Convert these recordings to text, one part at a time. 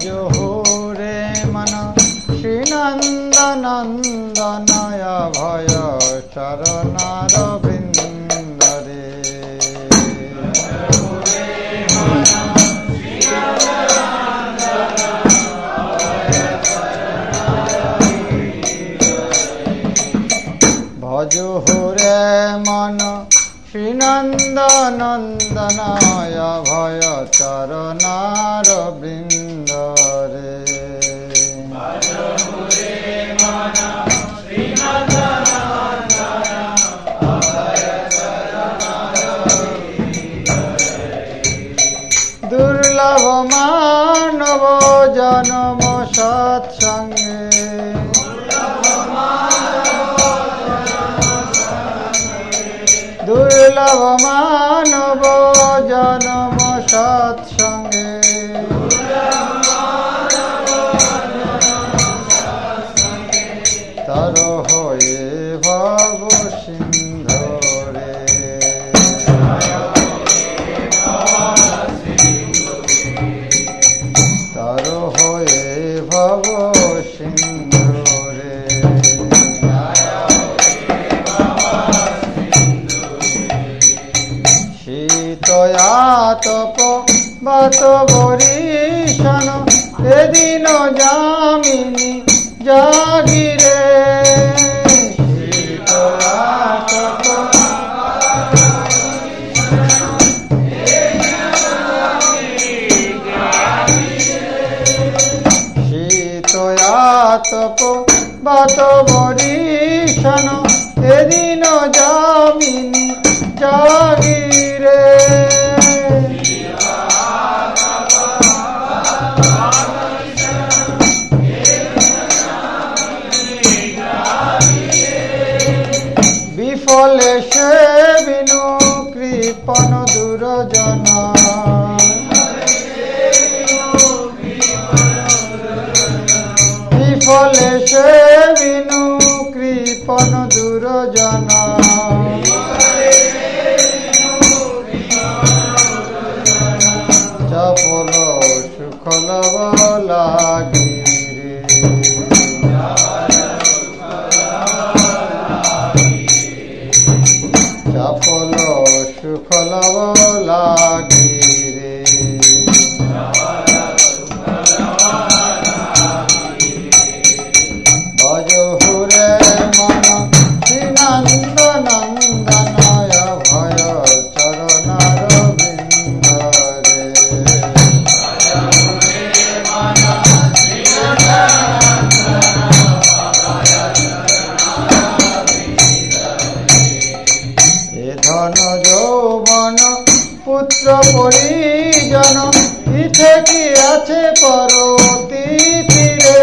ভজহুরে মন শ্রীনন্দনন্দনয় ভয় চরণারবিন্দরে। ভজহুরে মন শ্রীনন্দনন্দনয় ভয় চরণারবিন্দরে। দুর্লভ মানব জনম সৎসঙ্গে, দুর্লভ মানব জনম সৎসঙ্গে, তর হয়ে ভব সিন্ধরে। তর হয়ে ভব সিন্ধরে। শীতয়াতপ বাত বরিশন এদিন যামিনী জাগিরে। শীতয়াতপ বাত বরিশন এদিন যামিনী জাগিরে। বিফলে সে বিনু কৃপণ দুরজন, বিফলে সে বিনু কৃপণ দুরজন। চপল সুখল লাগিরে। চপল সুখল লাগিরে। ভজহুরে মন শ্রীনন্দনন্দনয় ভয় চরণারবিন্দরে। এ ধন যৌবন পুত্র পরিজন ইথে কি আছে পরতিথিরে।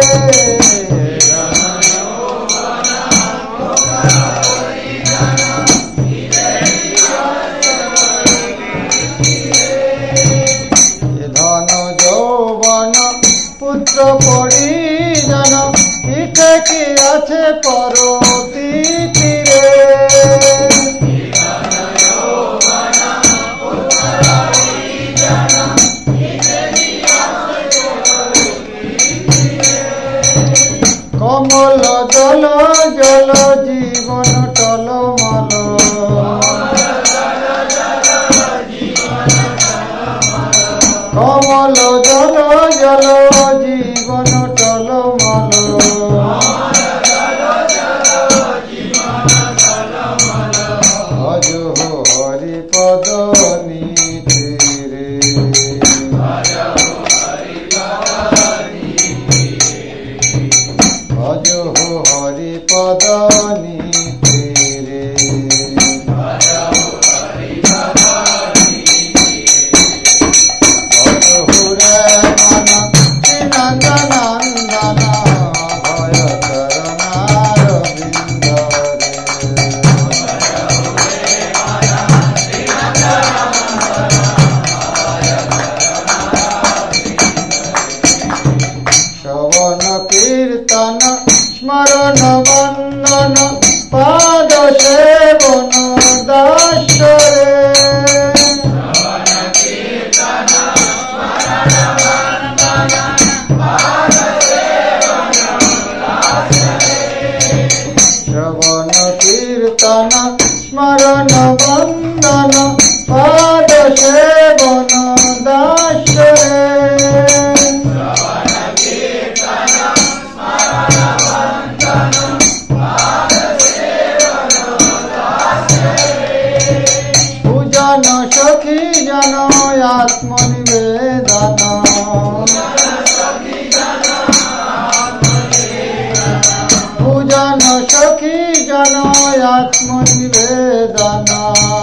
ধন যৌবন পুত্র পরিজন ইথে কি আছে পরতিথিরে। কমল জল জল জীবন টলমল, কমল জল জল জীবন টলমল। ভজ হরিপদ নীতিরে। ভজ হরিপদ নীতিরে। ভজহুরে মন শ্রীনন্দনন্দন ভয় চরণারবিন্দরে। শ্রবণ কীর্তন স্মরণ বন্দন পাদ সেবন দাসরে। শ্রবণ কীর্তন স্মরণ বন্দন आत्मनिवेदन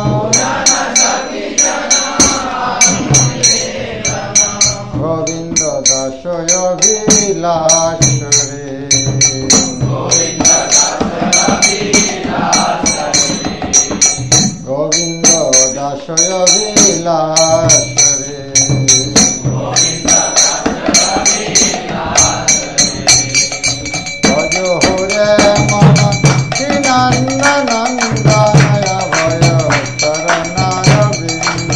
गोविंद दासय विलास रे गोविंद दासय विलास रे भज हो रे मन नंद नंदनय भय शरणार बिंद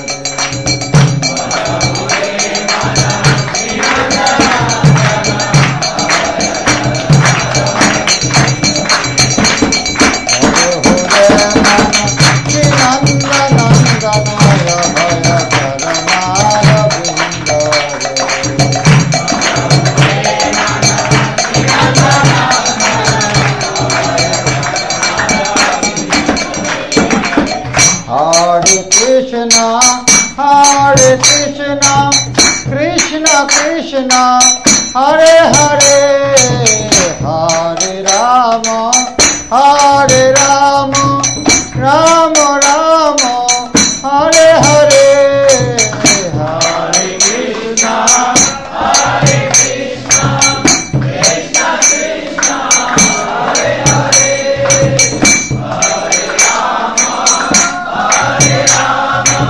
Hare Krishna, Krishna Krishna, Hare Hare, Hare Rama, Hare Rama, Rama Rama, Hare Hare, Hare Krishna, Hare Krishna, Krishna Krishna, Hare Hare, Hare Rama, Hare Rama.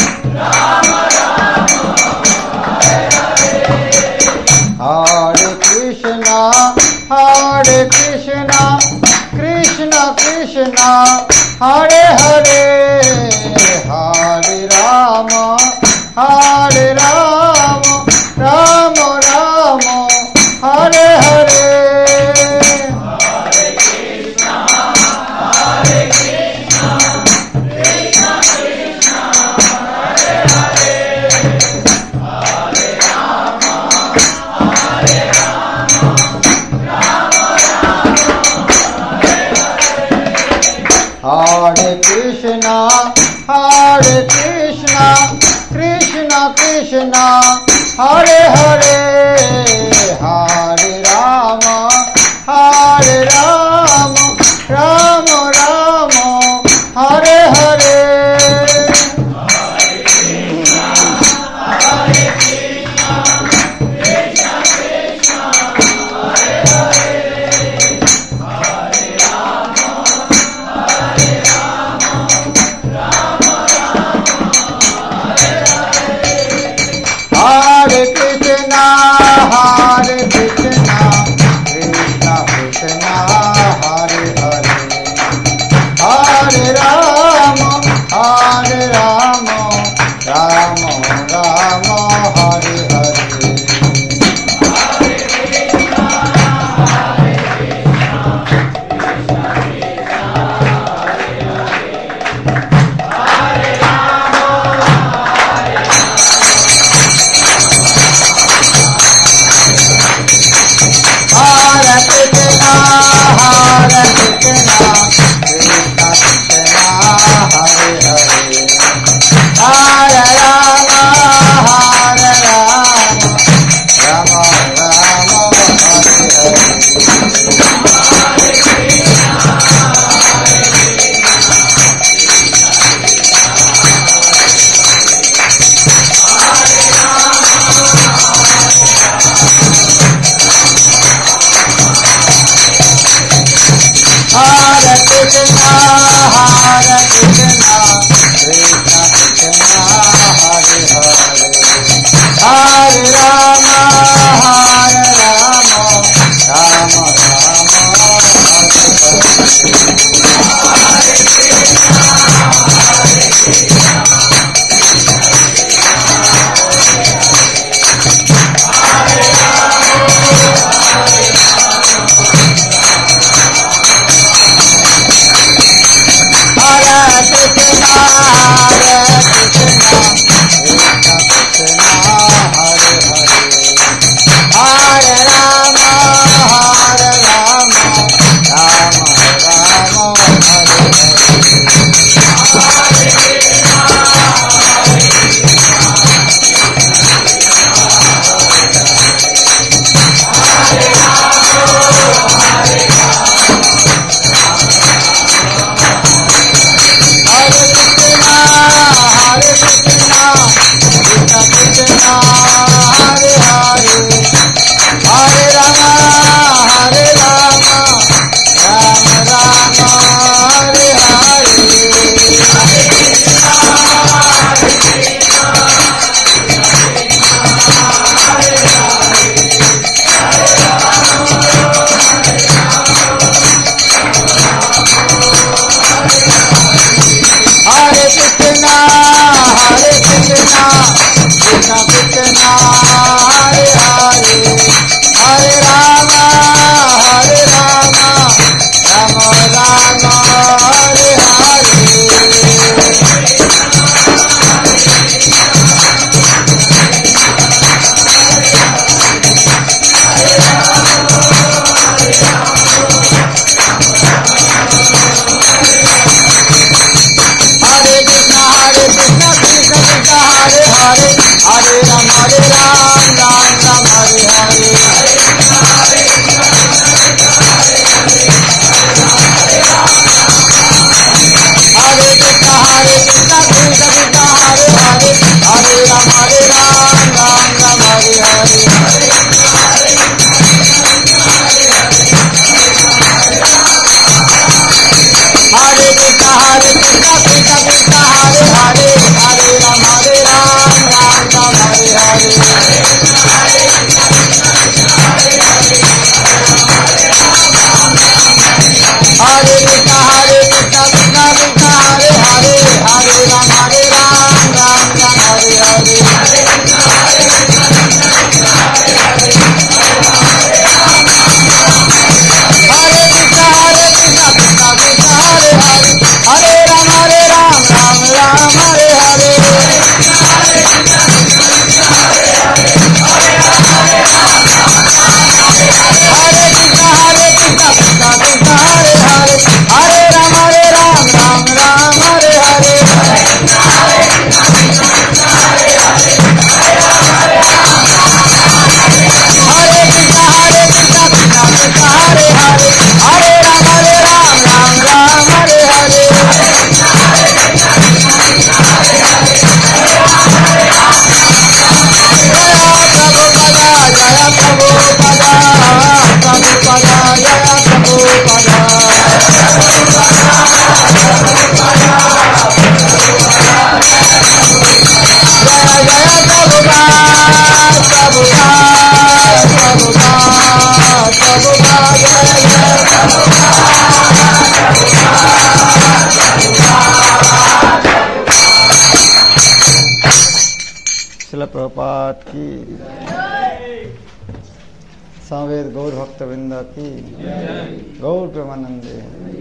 Hare Krishna, Hare Krishna, Krishna Krishna, Hare Hare, Hare Rama, Hare Rama, Rama Rama, Hare Hare, Hare Krishna, Hare Krishna, Krishna Krishna, Hare Hare, Hare Rama, Hare Rama, Rama Rama, Hare Hare, Hare Krishna, Hare Krishna, Krishna Krishna, Hare Hare, Hare Rama, Hare Rama, Rama Rama, Hare Hare, Hare Krishna, Hare Krishna, Krishna Krishna, Hare Hare, Hare Rama, Hare Rama, Rama Rama, Hare Hare, Hare Krishna, Hare Krishna, Krishna Krishna, Hare Hare, Hare Rama, Hare Rama, Rama Rama, Hare Hare, Hare Krishna, Hare Krishna, Krishna Krishna, Hare Hare, Hare Rama, Hare Hare Krishna, Hare Krishna, Krishna Krishna, Hare Hare, Hare Rama, Hare Rama, Rama Rama, Hare Hare, Hare Krishna, Hare Krishna, Krishna Krishna, Hare Rama, Hare Krishna, Hare Krishna, Krishna Krishna, Hare Hare, Hare Rama, Hare Rama, Rama Rama, Hare Hare, Hare Krishna, Hare Krishna, Krishna Krishna, Hare Rama, Hare Hare Krishna, Hare Krishna, Krishna Hare Krishna, Krishna Krishna, Hare Hare, Hare Rama, Hare Rama, Rama Rama, Hare Hare. Hare Ram, Hare Ram, Ram Ram, Hare Hare. Hare Krishna, Hare Krishna, Krishna Krishna, Hare Hare. Hare Ram, Hare Ram, Ram Ram, Hare Hare. Hare Krishna, Hare Krishna, Krishna Krishna, Hare Hare. Hare Ram, Hare Ram, Ram Ram, Hare Hare. Hare Krishna, Hare Krishna, Krishna Krishna, Hare Hare. Hare Ram, Hare Ram, Ram Ram, Hare Hare. Hare Krishna, Hare Krishna, Krishna Krishna, Hare Hare. Hare Ram, Hare Ram, Ram Ram, Hare Hare. Hare Krishna, Hare Krishna, Krishna Krishna, Hare Hare. Hare Ram, Hare Ram, Ram Ram, Hare Hare. Hare Krishna, Hare Krishna, Krishna Krishna, Hare Hare. Hare Ram, Hare Ram, Ram Ram, Hare Hare. Jaya Prabhupada, Prabhupada, Jaya Prabhupada. Jaya Jaya Prabhupada, Prabhupada, Prabhupada, Prabhupada, Jaya Jaya Srila Prabhupada की, समवेत गौर भक्तवृंद की, गौर प्रेमानंदे।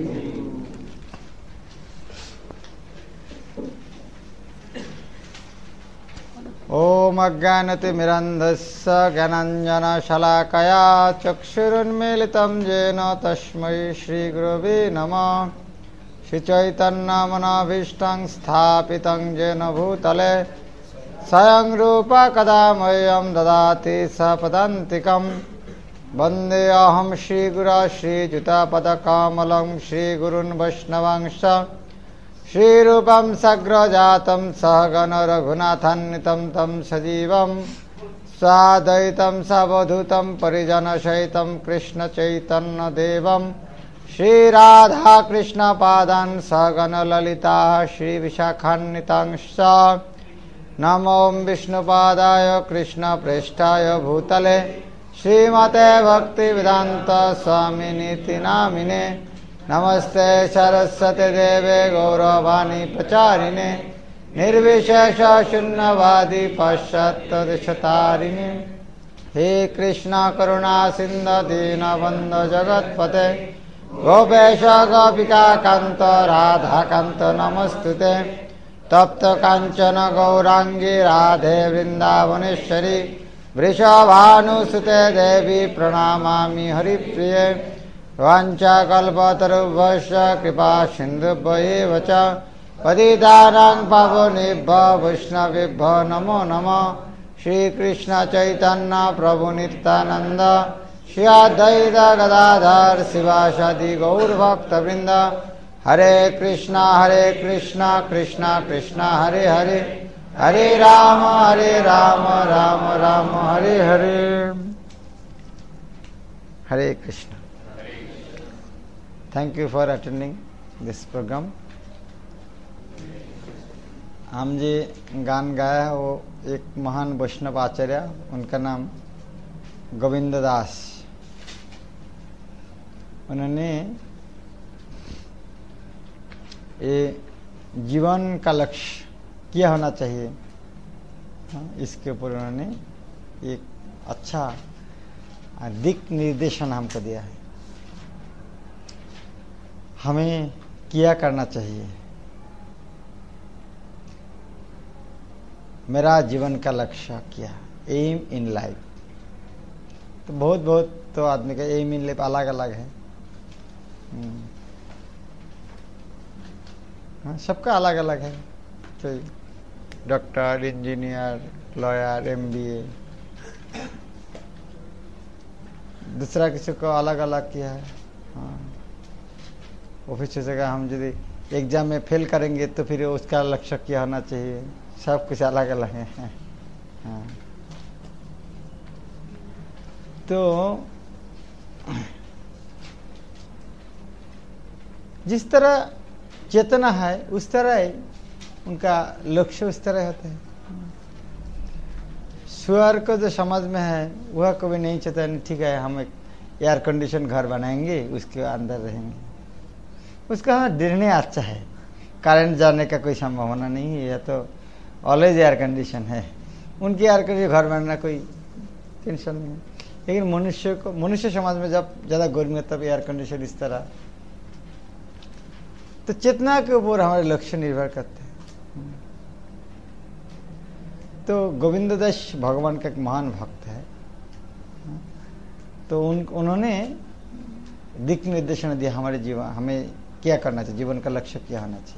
ओम अज्ञानतिमिरन्धस्य ज्ञानाञ्जनशलाकया चक्षुरुन्मीलितं येन तस्मै श्रीगुरवे नमः। श्रीचैतन्यमनोभीष्टं स्थापितं येन भूतले स्वयं रूप कदा मह्यं ददाति सपदान्तिकं। वन्देऽहं श्रीगुरो श्रीयुतापदकमलं श्रीगुरून् वैष्णवांश्च श्रीरूपं सग्रजातं सहगण रघुनाथान्वितं तं सजीवं स्वाद्वैतं सवधूतं परिजनसहितं कृष्णचैतन्यदेवं श्रीराधाकृष्णपादान् सहगण ललिता श्रीविशाखान्वितांश्च। नमो विष्णुपादाय कृष्णप्रेष्ठाय भूतले श्रीमते भक्तिवेदान्त स्वामिनीति नामिने। नमस्ते सरस्वती देवे गौरवाणी प्रचारिणे निर्विशेष शून्यवादी पाश्चात्यदेशतारिणे। हे कृष्ण करुणा सिंधु दीनबन्धु जगत्पते गोपेश गोपिका कांत राधा कांत नमस्तुते। तप्त कांचन गौरांगी राधे वृंदावनेश्वरी वृषभानुसुते देवी प्रणमामि हरिप्रिये। वाञ्छाकल्पतरुभ्यश्च कृपा सिन्धुभ्येव च पतितानां पावनेभ्यो वैष्णवेभ्यो नमो नमः। श्रीकृष्ण चैतन्य प्रभु नित्यानंद श्री अद्वैत गदाधर शिवासादि गौरभक्तवृंद। Hare Krishna Krishna Krishna Hare Hare, Hare Ram Ram Ram Hare Hare. Hare Krishna. Thank you for attending this programme. हम जी गान गाया वो एक महान वैष्णव आचार्य, उनका नाम गोविंद दास। उन्होंने ये जीवन का लक्ष्य किया होना चाहिए। इसके ऊपर उन्होंने एक अच्छा दिक निर्देशन हमको दिया है। हमें किया करना चाहिए। मेरा जीवन का लक्ष्य क्या, एम इन लाइफ। तो बहुत तो आदमी का एम इन लाइफ अलग अलग है। सबका अलग अलग है। तो डॉक्टर, इंजीनियर, लॉयर, एमबीए, दूसरा किसी को अलग अलग किया है। वो फिर सोचेगा हम यदि एग्जाम में फेल करेंगे तो फिर उसका लक्ष्य क्या होना चाहिए। सब कुछ अलग अलग है। हाँ। तो जिस तरह चेतना है उस तरह ही उनका लक्ष्य उस तरह होता है। सुअर को जो समझ में है वह कभी नहीं चाहता नहीं ठीक है हम एक एयर कंडीशन घर बनाएंगे, उसके अंदर रहेंगे। उसका निर्णय अच्छा है, करंट जाने का कोई संभावना नहीं है, या तो ऑलवेज एयर कंडीशन है। उनकी एयर कंडीशन घर बनाना कोई टेंशन नहीं है। लेकिन मनुष्य समाज में जब ज़्यादा गर्मी है तब एयर कंडीशन इस तरह। तो चेतना के ऊपर हमारे लक्ष्य निर्भर करते हैं। तो गोविंद दास भगवान का एक महान भक्त है। तो उन्होंने दिक निर्देशन दिया हमारे जीवन, हमें क्या करना चाहिए, जीवन का लक्ष्य क्या होना चाहिए।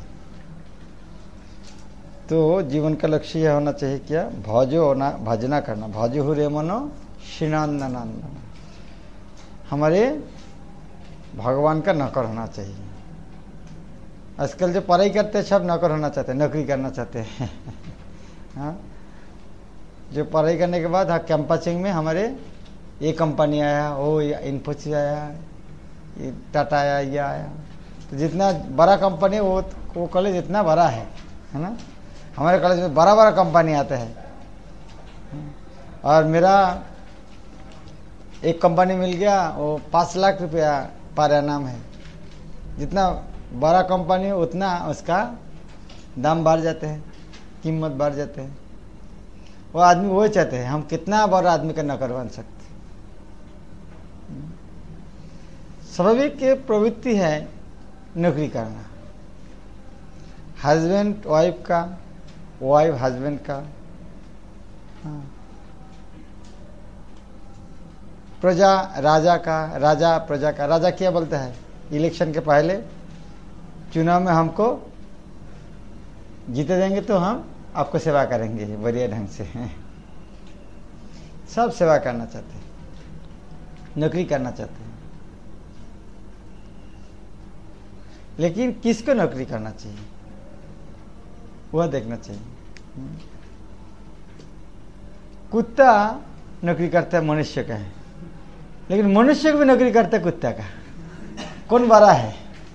तो जीवन का लक्ष्य यह होना चाहिए क्या, भजना करना। भजो हो रे मनो श्रीनंदनंदन, हमारे भगवान का नौकर होना चाहिए। आजकल जो पढ़ाई करते हैं सब नौकर होना चाहते हैं, नौकरी करना चाहते हैं। हाँ, जो पढ़ाई करने के बाद कैंपसिंग में हमारे ये कंपनी आया, वो इन्फोसिस आया, ये टाटा आया, ये आया। तो जितना बड़ा कंपनी वो कॉलेज इतना बड़ा है ना। हमारे कॉलेज में बड़ा बड़ा कंपनी आते हैं। और मेरा एक कंपनी मिल गया, वो 5 लाख रुपया पर एनम है। जितना बड़ा कंपनी उतना उसका दाम बढ़ जाते हैं, कीमत बढ़ जाते हैं। वो आदमी वही चाहते हैं हम कितना बड़ा आदमी का नौकर बन सकते। स्वाभाविक के प्रवृत्ति है नौकरी करना, हस्बैंड वाइफ का, वाइफ हस्बैंड का। प्रजा राजा का, राजा प्रजा का। राजा क्या बोलता है, इलेक्शन के पहले चुनाव में हमको जीते देंगे तो हम आपको सेवा करेंगे बढ़िया ढंग से। सब सेवा करना चाहते हैं, नौकरी करना चाहते हैं। लेकिन किसको नौकरी करना चाहिए वह देखना चाहिए। कुत्ता नौकरी करता है मनुष्य का है, लेकिन मनुष्य को भी नौकरी करता है कुत्ता का। कौन बड़ा है,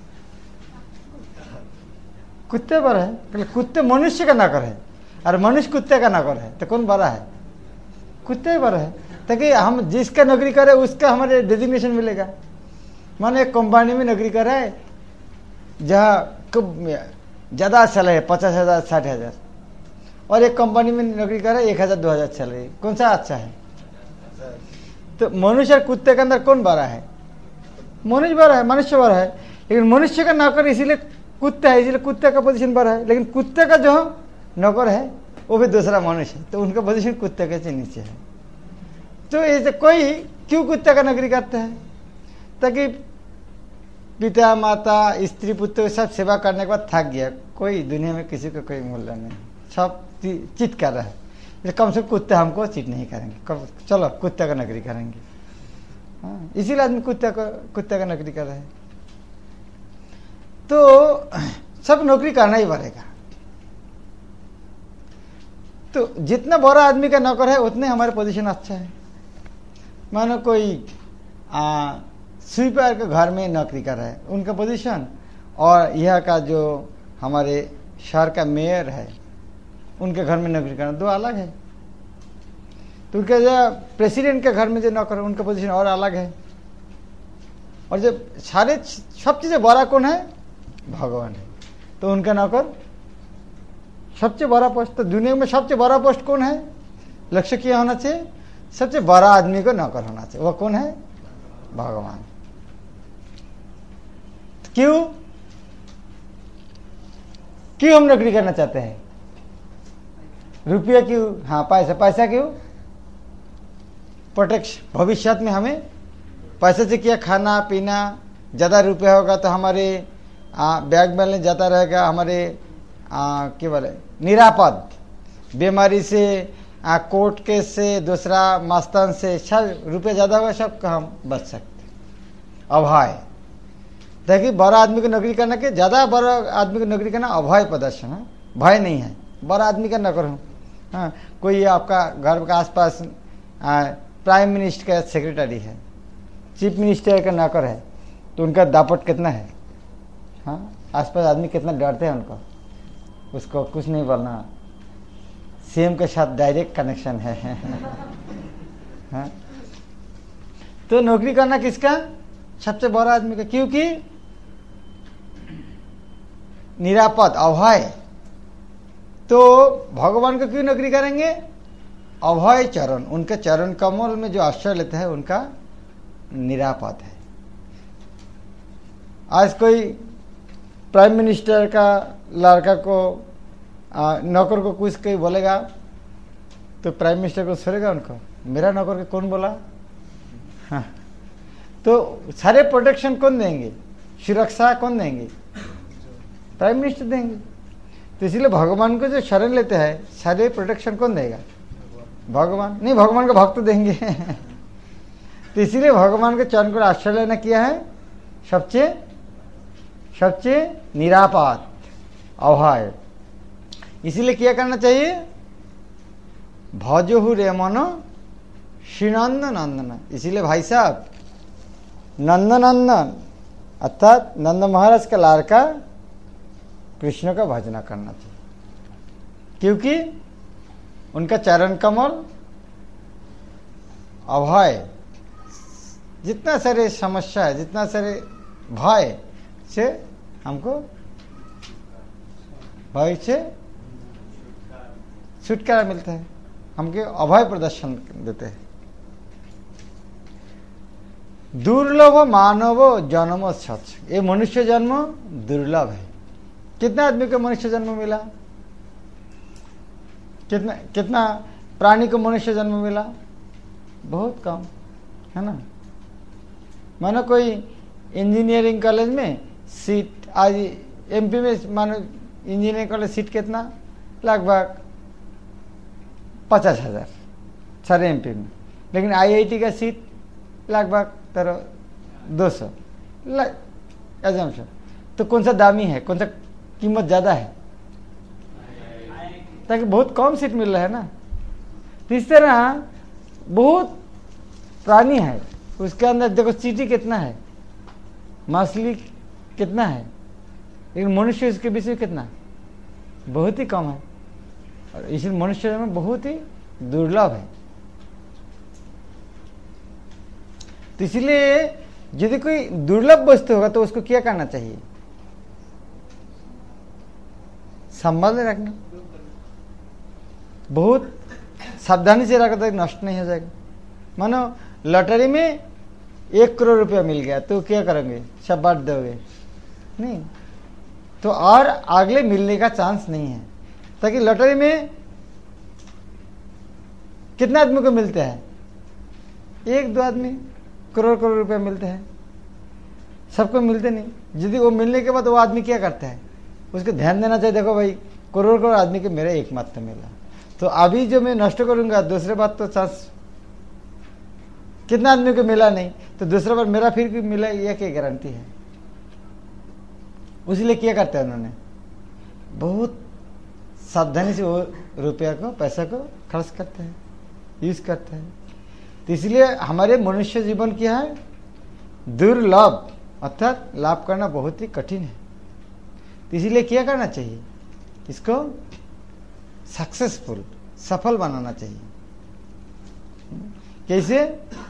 कुत्ते बड़ा है। कुत्ते मनुष्य का नौकर है और मनुष्य कुत्ते का नौकर है, तो कौन बड़ा है, कुत्ते ही बड़ा है। ताकि हम जिसका नौकरी करें उसका हमारे डेजिग्नेशन मिलेगा। माने एक कंपनी में नौकरी कर रहा है जहाँ ज़्यादा सैलरी है 50,000 60,000, और एक कंपनी में नौकरी कर रहा है 1,000 2,000 सैलरी, कौन सा अच्छा है। तो मनुष्य और कुत्ते के अंदर कौन बड़ा है, मनुष्य बड़ा है, मनुष्य बड़ा है। लेकिन मनुष्य का नौकर इसीलिए कुत्ता है, इसीलिए कुत्ते का पोजीशन बड़ा है। लेकिन कुत्ते का जो नौकर है वो भी दूसरा मनुष्य है, तो उनका पोजीशन कुत्ते के नीचे है। तो ऐसे कोई क्यों कुत्ते का नौकरी करता है, ताकि पिता माता स्त्री पुत्र सब सेवा करने के बाद थक गया, कोई दुनिया में किसी को कोई मूल्य नहीं, सब चिट कर रहा है। कम से कम कुत्ते हमको चिट नहीं करेंगे, चलो कुत्ते का नौकरी करेंगे। हाँ, इसीलिए आदमी कुत्ते का नौकरी कर रहे हैं। तो सब नौकरी करना ही पड़ेगा। तो जितना बड़ा आदमी का नौकर है उतने हमारे पोजीशन अच्छा है। मानो कोई स्वीपर के घर में नौकरी कर रहा है, उनका पोजीशन, और यह का जो हमारे शहर का मेयर है उनके घर में नौकरी करना दो अलग है। तो उनके जो प्रेसिडेंट के घर में जो नौकर है उनका पोजीशन और अलग है। और जब सब चीज़ें बड़ा कौन है, भगवान है, तो उनका नौकर सबसे बड़ा पोस्ट, तो दुनिया में सबसे बड़ा पोस्ट कौन है? लक्ष्य क्या होना चाहिए? सबसे बड़ा आदमी को नौकर होना चाहिए। वह कौन है? भगवान। क्यों क्यों हम नौकरी करना चाहते हैं? रुपया क्यों? हाँ, पैसा क्यों? प्रोटेक्शन। भविष्य में हमें पैसे से क्या खाना पीना, ज़्यादा रुपया होगा तो हमारे बैग बैलेंस ज़्यादा रहेगा, हमारे क्या बोले निरापद, बीमारी से, कोर्ट केस से, दूसरा मस्तान से, सब रुपया ज़्यादा होगा, सब का हम बच सकते। अभय, देखिए बड़ा आदमी को नौकरी करना के, ज़्यादा बड़ा आदमी को नौकरी करना अभय प्रदर्शन है, भय नहीं है। बड़ा आदमी का नौकर हूँ, हाँ, कोई आपका घर के आसपास प्राइम मिनिस्टर का सेक्रेटरी है, चीफ मिनिस्टर का नौकर है, तो उनका दापट कितना है? हाँ, आसपास आदमी कितना डरते हैं उनको, उसको कुछ नहीं बोलना, सीएम के साथ डायरेक्ट कनेक्शन है। हाँ? तो नौकरी करना किसका? सबसे बड़ा आदमी का, क्योंकि निरापद, अभय। तो भगवान को क्यों नौकरी करेंगे? अभय चरण, उनके चरण कमल में जो आश्रय लेते हैं उनका निरापद है। आज कोई प्राइम मिनिस्टर का लड़का को नौकर को कुछ कोई बोलेगा तो प्राइम मिनिस्टर को छोड़ेगा उनको? मेरा नौकर को कौन बोला? हाँ, तो सारे प्रोटेक्शन कौन देंगे? सुरक्षा कौन देंगे? प्राइम मिनिस्टर देंगे। तो इसलिए भगवान को जो शरण लेते हैं, सारे प्रोटेक्शन कौन देगा? भगवान नहीं, भगवान का भक्त देंगे। तो इसीलिए भगवान के चरण को आश्रय लेना किया है सबसे निरापद, अभय। इसीलिए क्या करना चाहिए? भजहु रे मनो श्रीनंद नंदन। इसीलिए भाई साहब नंदनंदन अर्थात नंद महाराज का लड़का कृष्ण का भजना करना चाहिए, क्योंकि उनका चरण कमल अभय, जितना सारे समस्या है, जितना सारे भय से हमको भय से छुटकारा मिलता है, हमके अभय प्रदर्शन देते हैं। दुर्लभ मानव जन्म सच, ये मनुष्य जन्म दुर्लभ है। कितना आदमी को मनुष्य जन्म मिला? कितना प्राणी को मनुष्य जन्म मिला? बहुत कम है ना। मानो कोई इंजीनियरिंग कॉलेज में सीट, आज एमपी में मानो इंजीनियरिंग कॉलेज सीट कितना? लगभग 50,000 सारे एमपी में, लेकिन आईआईटी का सीट लगभग 200 एग्जाम्पल। तो कौन सा दामी है, कौन सा कीमत ज़्यादा है? ताकि बहुत कम सीट मिल रहा है ना। तो इस तरह बहुत प्राणी है, उसके अंदर देखो चींटी कितना है, मछली कितना है, लेकिन मनुष्य इसके विषय कितना? बहुत ही कम है। और इसलिए मनुष्य में बहुत ही दुर्लभ है। तो इसलिए यदि कोई दुर्लभ वस्तु होगा तो उसको क्या करना चाहिए? संभाल रखना, बहुत सावधानी से रखा तो नष्ट नहीं हो जाएगा। मानो लॉटरी में 1 करोड़ रुपया मिल गया तो क्या करेंगे? सब बांट दोगे? नहीं, तो और अगले मिलने का चांस नहीं है। ताकि लॉटरी में कितने आदमी को मिलते हैं? 1-2 आदमी करोड़ रुपया मिलते हैं, सबको मिलते नहीं। यदि वो मिलने के बाद वो आदमी क्या करता है, उसको ध्यान देना चाहिए। देखो भाई, करोड़ आदमी के मेरा एकमात्र मिला, तो अभी जो मैं नष्ट करूंगा दूसरे बात तो चांस, कितना आदमी को मिला नहीं तो दूसरा बार मेरा फिर भी मिला, यह क्या गारंटी है? इसलिए क्या करते हैं उन्होंने? बहुत सावधानी से वो रुपया को, पैसा को खर्च करते हैं, यूज करते हैं। तो इसलिए हमारे मनुष्य जीवन क्या है? दुर्लभ, अर्थात लाभ करना बहुत ही कठिन है। तो इसीलिए क्या करना चाहिए? इसको सक्सेसफुल, सफल बनाना चाहिए। कैसे?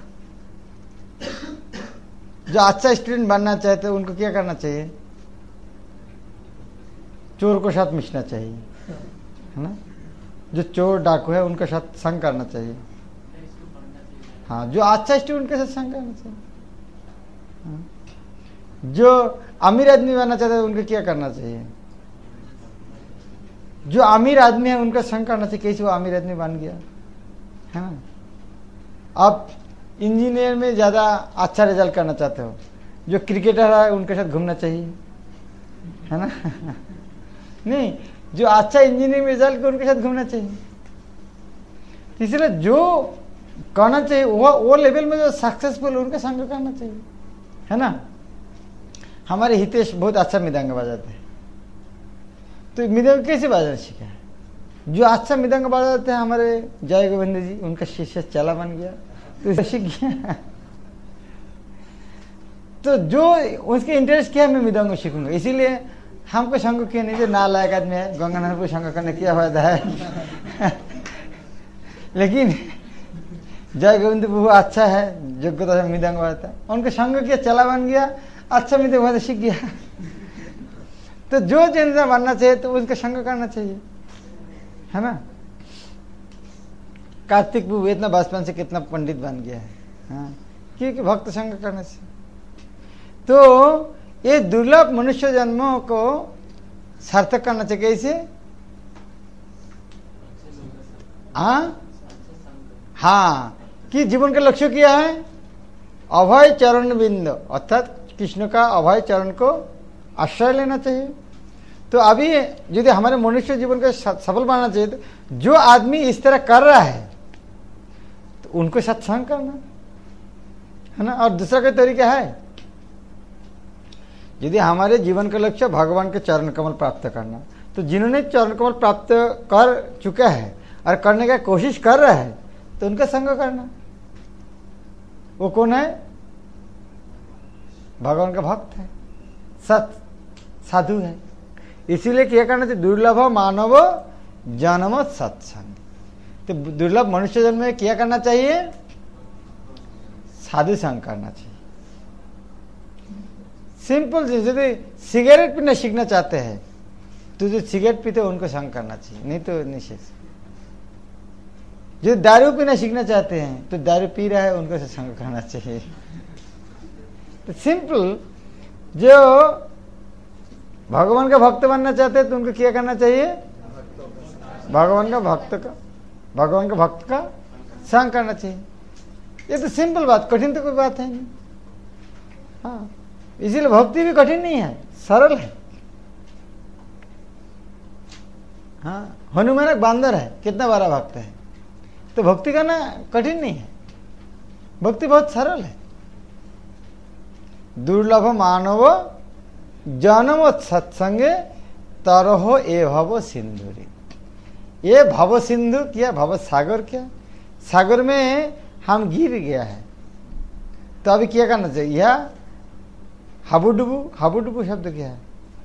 जो अच्छा स्टूडेंट बनना चाहते हैं उनको क्या करना चाहिए? चोर को साथ मिशना चाहिए, है ना। जो चोर डाकू है उनके साथ संग करना चाहिए। हाँ, जो अच्छा स्टूडेंट के साथ संग करना चाहिए। हाँ? जो अमीर आदमी बनना चाहते हैं उनको क्या करना चाहिए? जो अमीर आदमी है उनका संग करना चाहिए। कैसे वो अमीर आदमी बन गया, है ना। आप इंजीनियर में ज़्यादा अच्छा रिजल्ट करना चाहते हो, जो क्रिकेटर है उनके साथ घूमना चाहिए, है ना। नहीं, जो अच्छा इंजीनियरिंग में रिजल्ट उनके साथ घूमना चाहिए। इसलिए जो करना चाहिए वो लेवल में जो सक्सेसफुल उनका संग करना चाहिए, है ना। हमारे हितेश बहुत अच्छा मृदंग बजाते हैं, तो मृदंग कैसे बजाना सीखा है? जो अच्छा मृदंग बजाते हैं हमारे जय गोविंद जी, उनका शिष्य चला बन गया, तो इसे सीख गया। तो जो उसके इंटरेस्ट किया मैं मृदंग सीखूंगा, इसीलिए हमको संग किया नहीं। जो नालायक आदमी है गंगानंद को संग करने क्या फायदा है। लेकिन जय गोविंद वो अच्छा है, योग्यता से मृदंग बजाता है, उनके संग किया, चला बन गया, अच्छा मृदंग बजाना सीख गया। तो जो जिनसे बनना चाहिए तो उसका संग करना चाहिए, है ना। कार्तिक बाबू इतना बचपन से कितना पंडित बन गया है, हाँ, क्योंकि भक्त संग करने से। तो ये दुर्लभ मनुष्य जन्मों को सार्थक करना चाहिए। कैसे? हाँ, कि जीवन का लक्ष्य क्या है? अभय चरण बिंद, अर्थात कृष्ण का अभय चरण को आश्रय लेना चाहिए। तो अभी यदि हमारे मनुष्य जीवन को सफल बनाना चाहिए तो जो आदमी इस तरह कर रहा है तो उनको सत्संग करना, है ना। और दूसरा कोई तरीका है? यदि हमारे जीवन का लक्ष्य भगवान के चरण कमल प्राप्त करना, तो जिन्होंने चरण कमल प्राप्त कर चुका है और करने का कोशिश कर रहा है तो उनका संग करना। वो कौन है? भगवान का भक्त है, साधु है। इसीलिए क्या करना चाहिए? दुर्लभ मानव जन्म सत्संग। तो दुर्लभ मनुष्य जन्म में क्या करना चाहिए? साधु संग करना चाहिए। सिंपल चीज। यदि सिगरेट पीना सीखना चाहते हैं तो जो सिगरेट पीते उनको संग करना चाहिए, नहीं तो निषेध। जो दारू पीना सीखना चाहते हैं तो दारू पी रहा है उनको से संग करना चाहिए। तो सिंपल। जो भगवान का भक्त बनना चाहते हैं तो उनको क्या करना चाहिए? भगवान का भक्त का संग करना चाहिए। ये तो सिंपल बात, कठिन तो कोई बात है नहीं। हाँ, इसीलिए भक्ति भी कठिन नहीं है, सरल है। हाँ, हनुमान एक बांदर है, कितना बड़ा भक्त है, तो भक्ति करना कठिन नहीं है, भक्ति बहुत सरल है। दुर्लभ मानव जन्म सत्संगे तरहो ए भव सिंधुरी। ये भव सिंधु क्या? भव सागर क्या? सागर में हम गिर गया है, तो अभी क्या करना चाहिए? यह हाबुडुबु शब्द क्या है?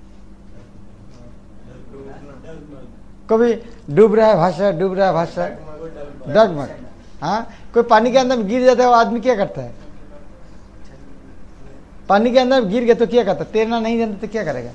कभी डूब रहा है भाषा, डूब रहा है भाषा, डगमग। हाँ, कोई पानी के अंदर गिर जाता है, वो आदमी क्या करता है? पानी के अंदर गिर गया तो क्या करता है? तैरना नहीं जानता तो क्या करेगा?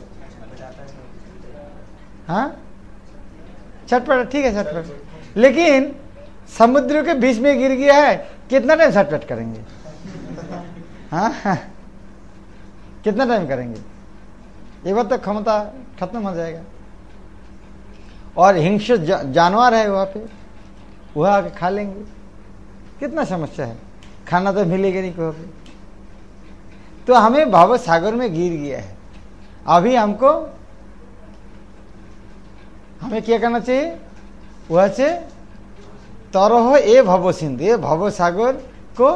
हाँ, छटपट, ठीक है छटपट। लेकिन समुद्र के बीच में गिर गया है, कितना टाइम छटपट करेंगे? हाँ, कितना टाइम करेंगे? एक बार तो क्षमता खत्म हो जाएगा। और हिंसक जानवर है वहाँ पे, वह आके खा लेंगे, कितना समस्या है, खाना तो मिलेगा नहीं कभी। तो हमें भव सागर में गिर गया है, अभी हमें क्या करना चाहिए? वह से तरह ए भव सिंधु, ये भव सागर को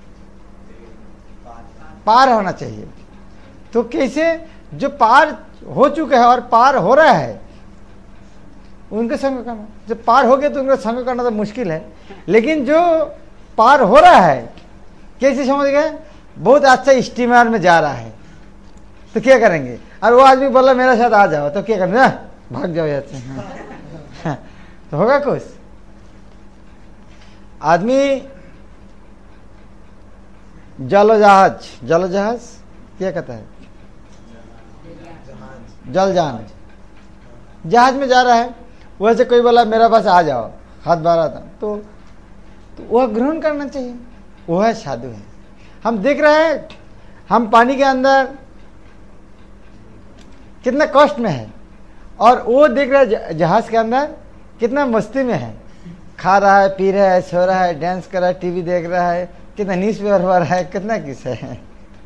पार होना चाहिए। तो कैसे? जो पार हो चुका है और पार हो रहा है उनके संग करना। जब पार हो गया तो उनका संग करना तो मुश्किल है, लेकिन जो पार हो रहा है कैसे समझ गए? बहुत अच्छा स्टीमर में जा रहा है तो क्या करेंगे? और वो आदमी बोला मेरे साथ आ जाओ, तो क्या करेंगे? भाग जाओ यहाँ से। हाँ। तो होगा कुछ? आदमी जलजहाज क्या कहता है? जलयान, जहाज में जा रहा है, वैसे कोई बोला मेरा पास आ जाओ, हाथ बारा था, तो वह ग्रहण करना चाहिए, वह साधु है। हम देख रहे हैं हम पानी के अंदर कितना कष्ट में है, और वो देख रहा है जहाज के अंदर कितना मस्ती में है, खा रहा है, पी रहा है, सो रहा है, डांस कर रहा है, टीवी देख रहा है, कितना न्यूज पेपर हो रहा है, कितना किस है,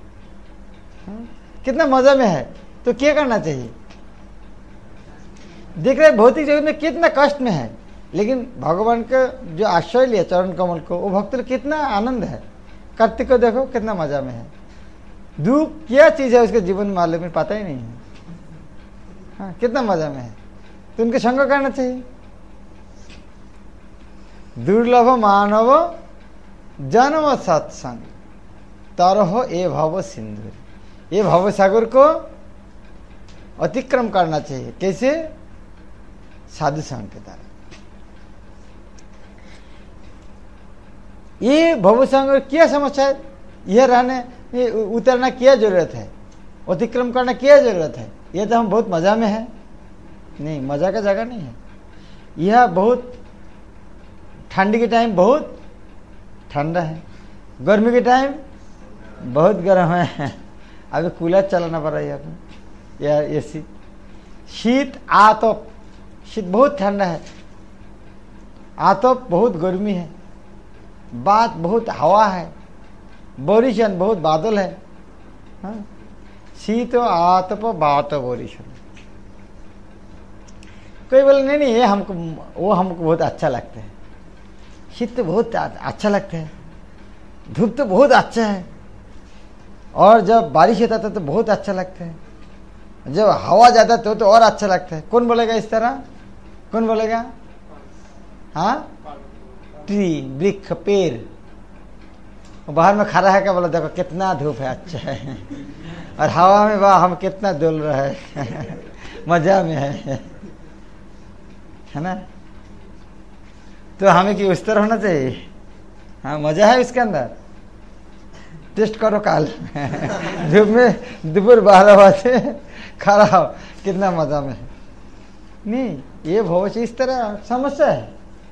कितना मजा में है। तो क्या करना चाहिए? देख रहे भौतिक जगत में कितना कष्ट में है, लेकिन भगवान का जो आश्रय लिया चरण कमल को, वो भक्त कितना आनंद है। कार्तिक को देखो कितना मजा में है। दुख क्या चीज है उसके जीवन में मालूम में पता ही नहीं है, हाँ, कितना मजा में है। तो उनके संग करना चाहिए। दुर्लभ मानव जन्म सत्संग तरह ए भव सिंधु, ये भव सागर को अतिक्रम करना चाहिए। कैसे? साधु संग के द्वारा। ये भव सागर क्या समस्या है? यह रहने, ये उतरना क्या जरूरत है? अतिक्रम करना क्या जरूरत है? यह तो हम बहुत मजा में है, नहीं, मजा का जगह नहीं है। यह बहुत ठंडी के टाइम बहुत ठंडा है, गर्मी के टाइम बहुत गर्म है। अभी कूलर चलाना पड़ रहा है यहाँ पे, या एसी। शीत आतप, शीत बहुत ठंडा है, आतप बहुत गर्मी है, बात बहुत हवा है, बोरिशन बहुत बादल है, हाँ? शीत आतप बात बोरिशन। कोई बोले नहीं नहीं, ये हमको, वो हमको बहुत अच्छा लगता है, शीत तो बहुत अच्छा लगता है, धूप तो बहुत अच्छा है, और जब बारिश होता था तो बहुत अच्छा लगता है, जब हवा जाता तो और अच्छा लगता है। कौन बोलेगा इस तरह? कौन बोलेगा? हाँ, ट्री, वृक्ष, पेड़। बाहर में खड़ा है क्या? बोला देखो कितना धूप है, अच्छा है, और हवा में वाह हम कितना डोल रहा है, मजा में है ना? तो हमें कि उस तरह होना चाहिए। हाँ, मजा है इसके अंदर, टेस्ट करो काल। धूप में दोपहर 12 बजे खड़ा हो, कितना मजा में है। नहीं, ये भविष्य इस तरह समस्या है।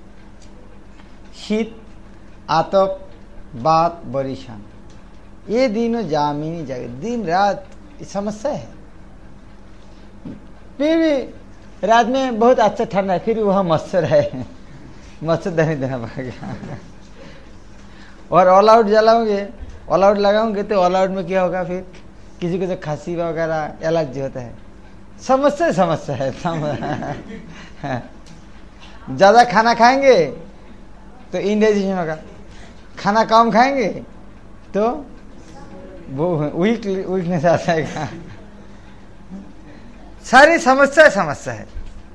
शीत आतप बात बरिशान, ये दिनों जामिनी जगह, दिन रात समस्या है। फिर भी रात में बहुत अच्छा ठंडा है, फिर वह मच्छर है, मच्छरदानी देना पड़ेगा। और ऑल आउट जलाओगे, ऑल आउट लगाओगे तो ऑल आउट में क्या होगा? फिर किसी को तो खांसी वगैरह एलर्जी होता है। समस्या समस्या है। ज़्यादा खाना खाएंगे तो इंडाइजेशन होगा, खाना कम खाएंगे तो वो वीकनेस आ जाएगा। सारी समस्या समस्या है।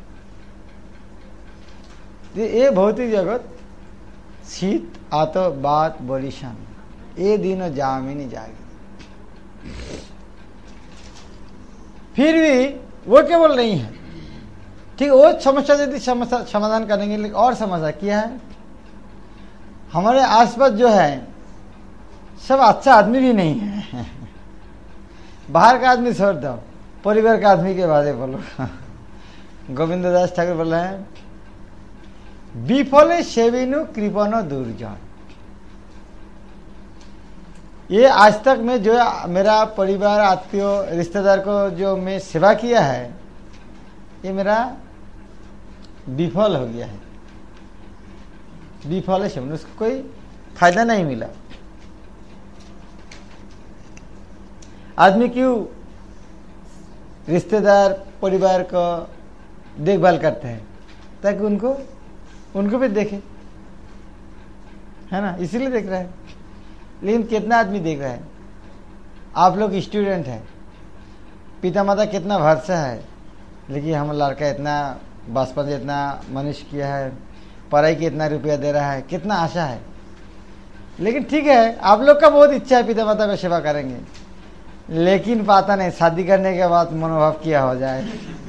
ये भौतिक जगत शीत आतो बात बोलिशान, ये दिनों जामिनी जागी। फिर भी वो केवल नहीं है, ठीक, वो समस्या यदि समस्या समाधान करने के लिए और समस्या क्या है? हमारे आसपास जो है सब अच्छा आदमी भी नहीं है। बाहर का आदमी छोड़ दो, परिवार का आदमी के बारे में बोलो। गोविंद दास ठाकुर बोल रहे हैं, विफले सेविनु कृपनो दुर्जन। ये आज तक में जो मेरा परिवार, आत्मीय, रिश्तेदार को जो मैं सेवा किया है, ये मेरा विफल हो गया है। विफल है सेवन, उसको कोई फायदा नहीं मिला। आदमी क्यों रिश्तेदार, परिवार को देखभाल करते हैं? ताकि उनको भी देखे, है ना, इसीलिए देख रहा है। लेकिन कितना आदमी देख रहा है? आप लोग स्टूडेंट हैं, पिता माता कितना भरोसा है, लेकिन हम लड़का इतना बचपन से इतना मनुष्य किया है, पढ़ाई की इतना रुपया दे रहा है, कितना आशा है। लेकिन ठीक है, आप लोग का बहुत इच्छा है पिता माता का सेवा करेंगे, लेकिन पता नहीं शादी करने के बाद मनोभाव क्या हो जाए।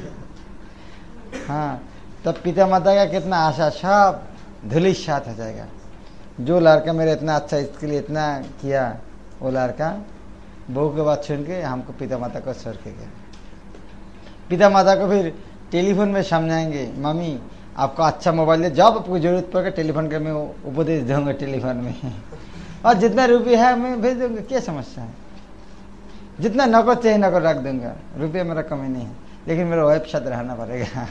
हाँ, तब पिता माता का कितना आशा सब धूलिसात हो जाएगा। जो लड़का मेरा इतना अच्छा, इसके लिए इतना किया, वो लड़का बहू के बात सुन के हमको पिता माता को छोड़ के गया। पिता माता को फिर टेलीफोन में समझाएंगे, मम्मी आपको अच्छा मोबाइल दे, जब आपको जरूरत पड़ेगा टेलीफोन कर, मैं उपदेश दूंगा टेलीफोन में और जितना रुपये है मैं भेज दूंगा, क्या समस्या है। जितना नकद चाहिए नकद रख दूंगा, रुपये मेरा कमी नहीं है, लेकिन मेरा वाइफ साथ रहना पड़ेगा।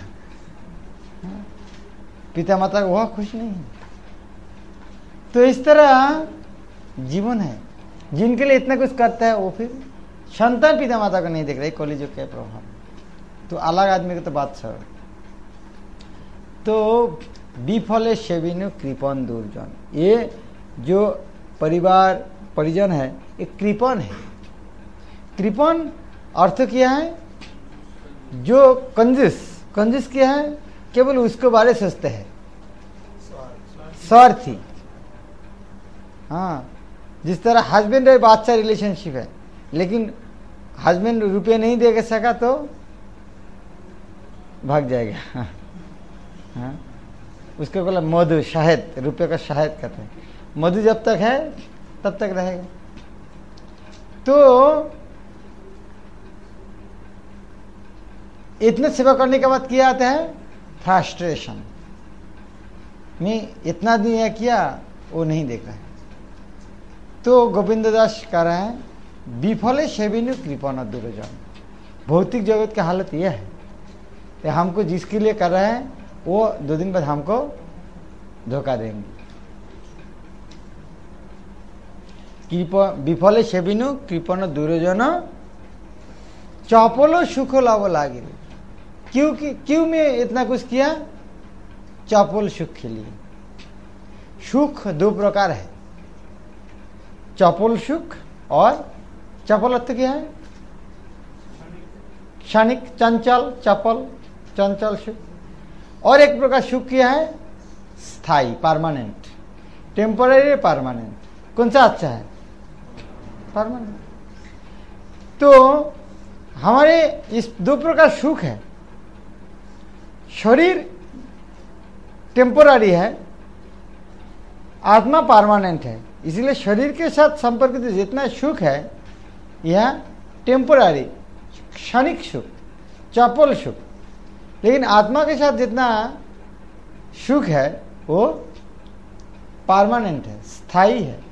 पिता माता को वह खुश नहीं है। तो इस तरह जीवन है, जिनके लिए इतना कुछ करता है वो फिर संतान पिता माता को नहीं देख रहे, कॉलेजों के प्रभाव। तो अलग आदमी की तो बात सर। तो विफले सेविनु कृपण दुर्जन, ये जो परिवार परिजन है ये कृपण है। कृपण अर्थ क्या है? जो कंजूस क्या है? केवल उसके बारे सोचते हैं, स्वार्थी। हाँ, जिस तरह हस्बैंड वाइफ अच्छा रिलेशनशिप है, लेकिन हस्बैंड रुपये नहीं दे सका तो भाग जाएगा। हाँ, उसको बोला मधु शहद, रुपये का शहद कहते हैं। मधु जब तक है तब तक रहेगा। तो इतने सेवा करने के बाद क्या आता है? फ्रस्ट्रेशन। मैं इतना दिन यह किया, वो नहीं देख रहा है। तो गोविंद दास कह रहे हैं विफले सेविनु कृपण दुर्जन। भौतिक जगत की हालत यह है कि हमको जिसके लिए कर रहे हैं वो 2 दिन बाद हमको धोखा देंगे। विफले सेविनु कृपण दुर्जन चपलो सुख लाभ लागे। क्यों मैं इतना कुछ किया? चपल सुख के लिए। सुख 2 प्रकार है, चपल सुख और चपल अर्थ क्या है? क्षणिक, चंचल, चपल, चंचल सुख। और एक प्रकार सुख क्या है? स्थायी, परमानेंट। Temporary, permanent. कौन सा अच्छा है? परमानेंट। तो हमारे इस 2 प्रकार सुख है। शरीर टेम्पोररी है, आत्मा परमानेंट है। इसलिए शरीर के साथ संपर्कित जितना सुख है यह टेम्पोररी, क्षणिक सुख, चपल सुख। लेकिन आत्मा के साथ जितना सुख है वो परमानेंट है, स्थायी है।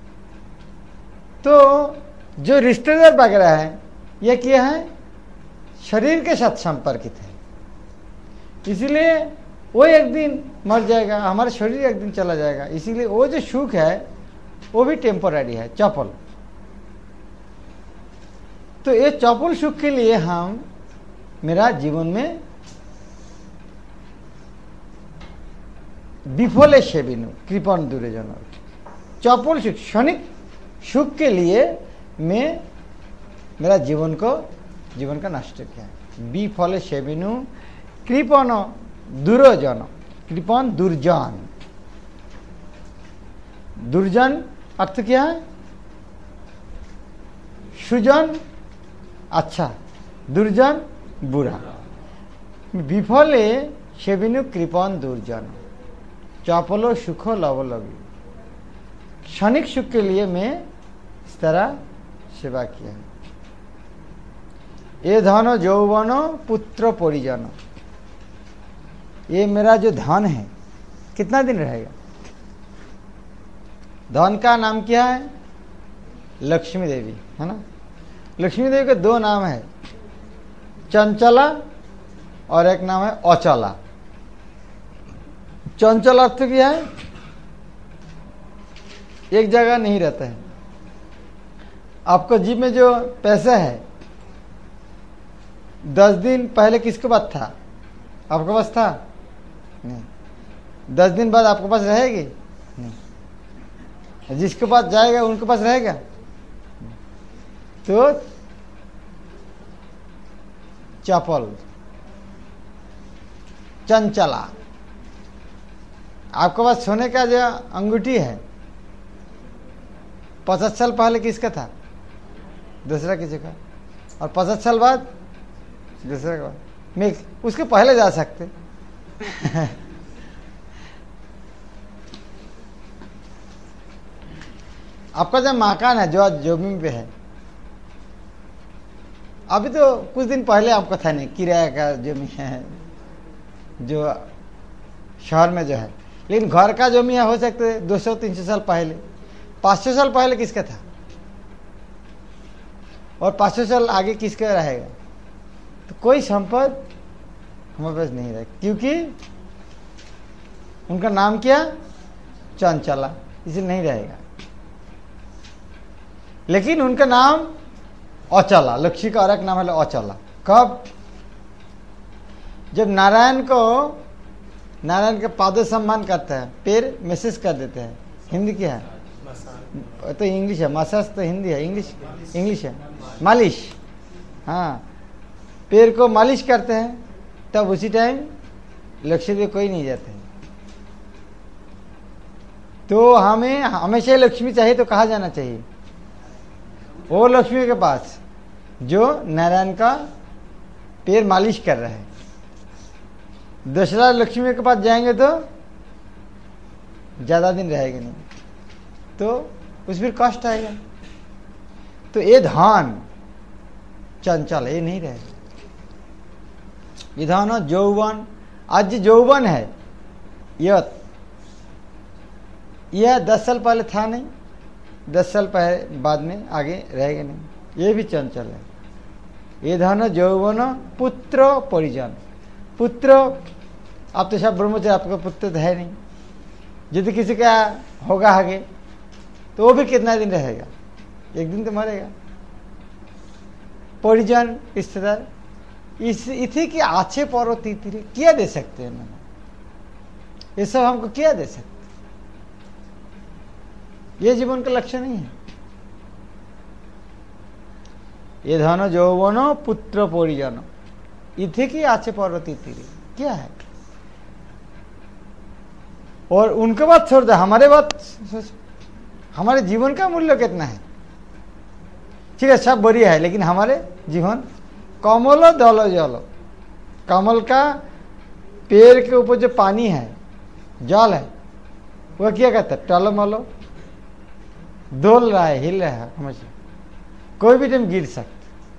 तो जो रिश्तेदार वगैरह है यह क्या है? शरीर के साथ संपर्कित है। इसलिए वो एक दिन मर जाएगा, हमारा शरीर एक दिन चला जाएगा। इसीलिए वो जो सुख है वो भी टेम्पोररी है, चपल। तो ये चपल सुख के लिए हम मेरा जीवन में विफले सेविनु कृपण दुर्जन, चपल सुख, क्षणिक सुख के लिए मैं मेरा जीवन का नष्ट किया। विफले सेविनु कृपण दुर्जन, कृपण दुर्जन। दुर्जन अर्थ क्या है? सुजन अच्छा, दुर्जन बुरा। विफले सेविनु कृपण दुर्जन चपलो सुख लवलवी। क्षणिक सुख के लिए मैं इस तरह सेवा किया है। ये धन यौवन पुत्र परिजन, ये मेरा जो धन है कितना दिन रहेगा? धन का नाम क्या है? लक्ष्मी देवी है ना। लक्ष्मी देवी के 2 नाम है, चंचला और एक नाम है अचला। चंचल अर्थ क्या है? एक जगह नहीं रहता है। आपको जेब में जो पैसा है 10 दिन पहले किसके पास था? आपके पास था? नहीं। 10 दिन बाद आपके पास रहेगी? नहीं। जिसके पास जाएगा उनके पास रहेगा? तो चपल, चंचला। आपके पास सोने का जो अंगूठी है 50 साल पहले किसका था? दूसरा किसी का। और 50 साल बाद दूसरा का। मैं उसके पहले जा सकते। आपका जो मकान है जो जमीन पे है, अभी तो कुछ दिन पहले आपका था नहीं, किराया का जमीन है जो शहर में जो है। लेकिन घर का जमीन हो सकते 200-300 साल पहले, 500 साल पहले किसका था, और 500 साल आगे किसका रहेगा। तो कोई संपत्ति हमारे पास नहीं रहेगा, क्योंकि उनका नाम क्या, चंचला, इसलिए नहीं रहेगा। लेकिन उनका नाम अचला, लक्ष्मी का और एक नाम है अचला। कब, जब नारायण के पादों सम्मान करते हैं, पैर मैसेज कर देते हैं। हिंदी क्या है, तो इंग्लिश है, मसाज तो हिंदी है, इंग्लिश है, मालिश। हाँ, पैर को मालिश करते हैं, तब उसी टाइम लक्ष्मी देव कोई नहीं जाते हैं। तो हमें हमेशा लक्ष्मी चाहिए, तो कहाँ जाना चाहिए, वो लक्ष्मी के पास जो नारायण का पैर मालिश कर रहे हैं। दूसरा लक्ष्मी के पास जाएंगे तो ज्यादा दिन रहेगा नहीं, तो उस फिर कष्ट आएगा। तो ये धन चंचल, ये नहीं रहेगा। ये धन यौवन, आज यौवन है, यह 10 साल पहले था नहीं, 10 साल पहले बाद में आगे रहेगा नहीं, ये भी चंचल है। ये धन यौवन पुत्र परिजन। पुत्र, आप तो सब ब्रह्मचारी, आपका पुत्र तो है नहीं। यदि किसी का होगा आगे, तो वो भी कितना दिन रहेगा, एक दिन तो मरेगा। परिजन, रिश्तेदार, इसी की आछे परो तीतरी क्या दे सकते हैं मैंने, ये सब हमको क्या दे सकते, ये जीवन का लक्ष्य नहीं है। ये धन यौवन पुत्र परिजन इथे की आछे पर्वती तीरी क्या है। और उनके बात छोड़ दो, हमारे बात सोच, हमारे जीवन का मूल्य कितना है। ठीक है, सब बढ़िया है, लेकिन हमारे जीवन कमल दल जल, कमल का पेड़ के ऊपर जो पानी है, जल है, वह क्या कहता है, टलमलो, डोल रहा है, हिल रहा है, हमेशा कोई भी टाइम गिर सकता।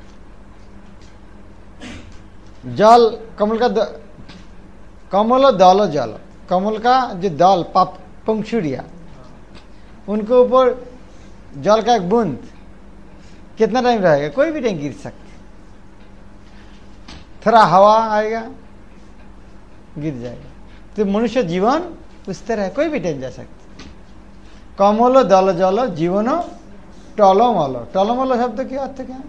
जल, कमल का कमल दल जल, कमल का जो दल पंखुड़िया, उनके ऊपर जल का एक बूंद कितना टाइम रहेगा, कोई भी टाइम गिर सकता। थोड़ा हवा आएगा, गिर जाएगा। तो मनुष्य जीवन उस तरह है, कोई भी टाइम जा सकता। कमल दल जल जीवन टलमल, टलमल शब्द क्या अर्थ क्या है,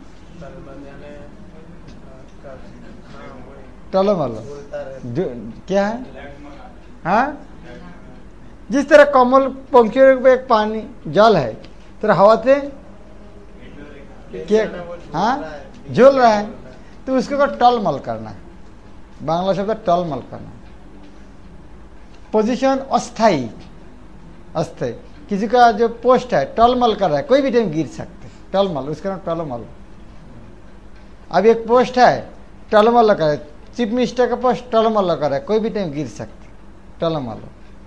टलमल क्या है। हाँ, जिस तरह कमल पंखियों पे एक पानी जल है, तो हवा से क्या, हाँ, झूल रहा है, तो उसको टलमल करना है। बांग्ला शब्द टलमल करना। पोजीशन अस्थाई, अस्थाई, किसी का जो पोस्ट है टलमल कर रहा है, कोई भी टाइम गिर सकते, टलमल, उसका नाम टलमल। अब एक पोस्ट है टलमल कर रहा है, चीफ मिनिस्टर का पोस्ट टलमल कर रहा है, कोई भी टाइम गिर सकते, टलमल।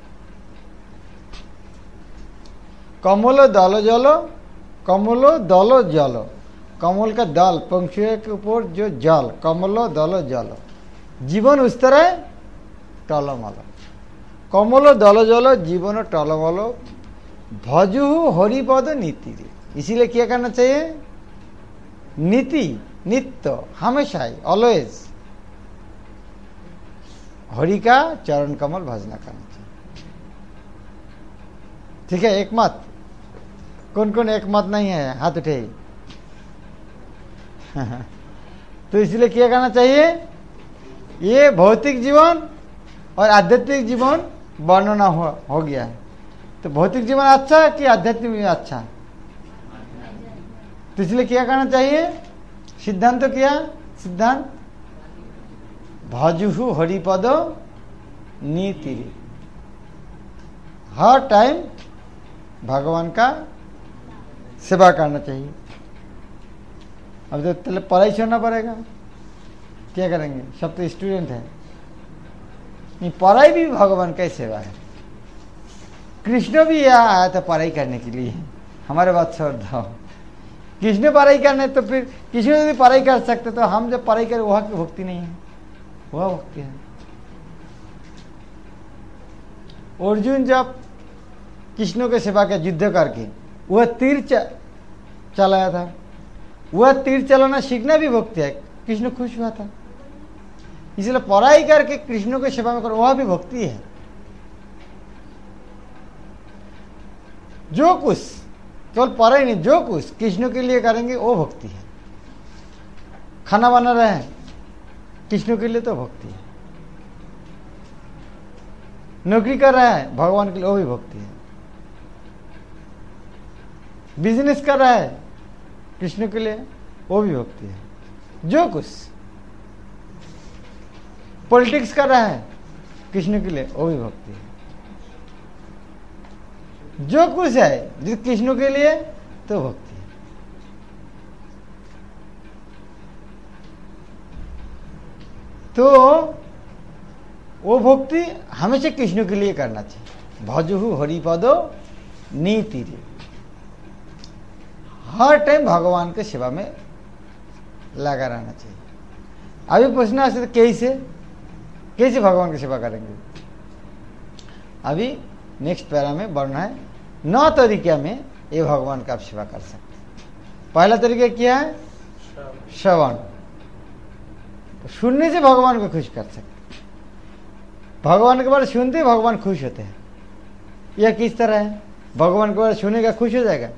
कमल दल जल, कमल दल जल, कमल का दल पंखियों के ऊपर जो जल, कमल दल जल, जीवन उस तरह टलमल। कमल दल जल जीवन टलमल, भजु हरिपद नीति। इसीलिए क्या करना चाहिए, नीति, नित्य, हमेशा ही, ऑलवेज हरि का चरण कमल भजना करना चाहिए। ठीक है, एक मत, कौन कौन एक मत नहीं है, हाथ उठे। तो इसलिए क्या करना चाहिए, ये भौतिक जीवन और आध्यात्मिक जीवन वर्णना हो गया है। तो भौतिक जीवन अच्छा है कि आध्यात्मिक जीवन अच्छा है, तो इसलिए क्या करना चाहिए, सिद्धांत तो क्या, सिद्धांत भजुहु हरिपद नीति, हर टाइम भगवान का सेवा करना चाहिए। अब तो पहले पढ़ाई छोड़ना पड़ेगा, क्या करेंगे, सब तो स्टूडेंट है। नहीं, पढ़ाई भी भगवान का ही सेवा है। कृष्ण भी यहाँ आया था पढ़ाई करने के लिए, हमारे बात छोड़ दो। कृष्ण पढ़ाई करने, तो फिर कृष्ण यदि पढ़ाई कर सकते, तो हम जब पढ़ाई करें वह की भक्ति नहीं है, वह भक्ति है। अर्जुन जब कृष्ण की सेवा के युद्ध करके वह तीर चलाया था, वह तीर चलाना सीखना भी भक्ति है। कृष्ण खुश हुआ था, इसलिए पढ़ाई करके कृष्ण की सेवा में करो, वह भी भक्ति है। जो कुछ केवल पढ़ाई नहीं, जो कुछ कृष्ण के लिए करेंगे वो भक्ति है। खाना बना रहे हैं कृष्ण के लिए तो भक्ति है। नौकरी कर रहा है भगवान के लिए, वो भी भक्ति है। बिजनेस कर रहा है कृष्ण के लिए, वो भी भक्ति है। जो कुछ पॉलिटिक्स कर रहा है कृष्ण के लिए, वो भी भक्ति है। जो कुछ है जिस कृष्ण के लिए तो भक्ति है। तो वो भक्ति हमेशा कृष्ण के लिए करना चाहिए। भजहु हरिपदो नीति, हर टाइम भगवान के सेवा में लगा रहना चाहिए। अभी पूछना है कैसे भगवान की सेवा करेंगे। अभी नेक्स्ट पैरा में बढ़ना है 9 तरीके में ये भगवान का आप सेवा कर सकते। पहला तरीका क्या है? श्रवण, तो सुनने से भगवान को खुश कर सकते। भगवान के बारे सुनते ही भगवान खुश होते हैं। यह किस तरह है? भगवान के बारे सुनेगा खुश हो जाएगा?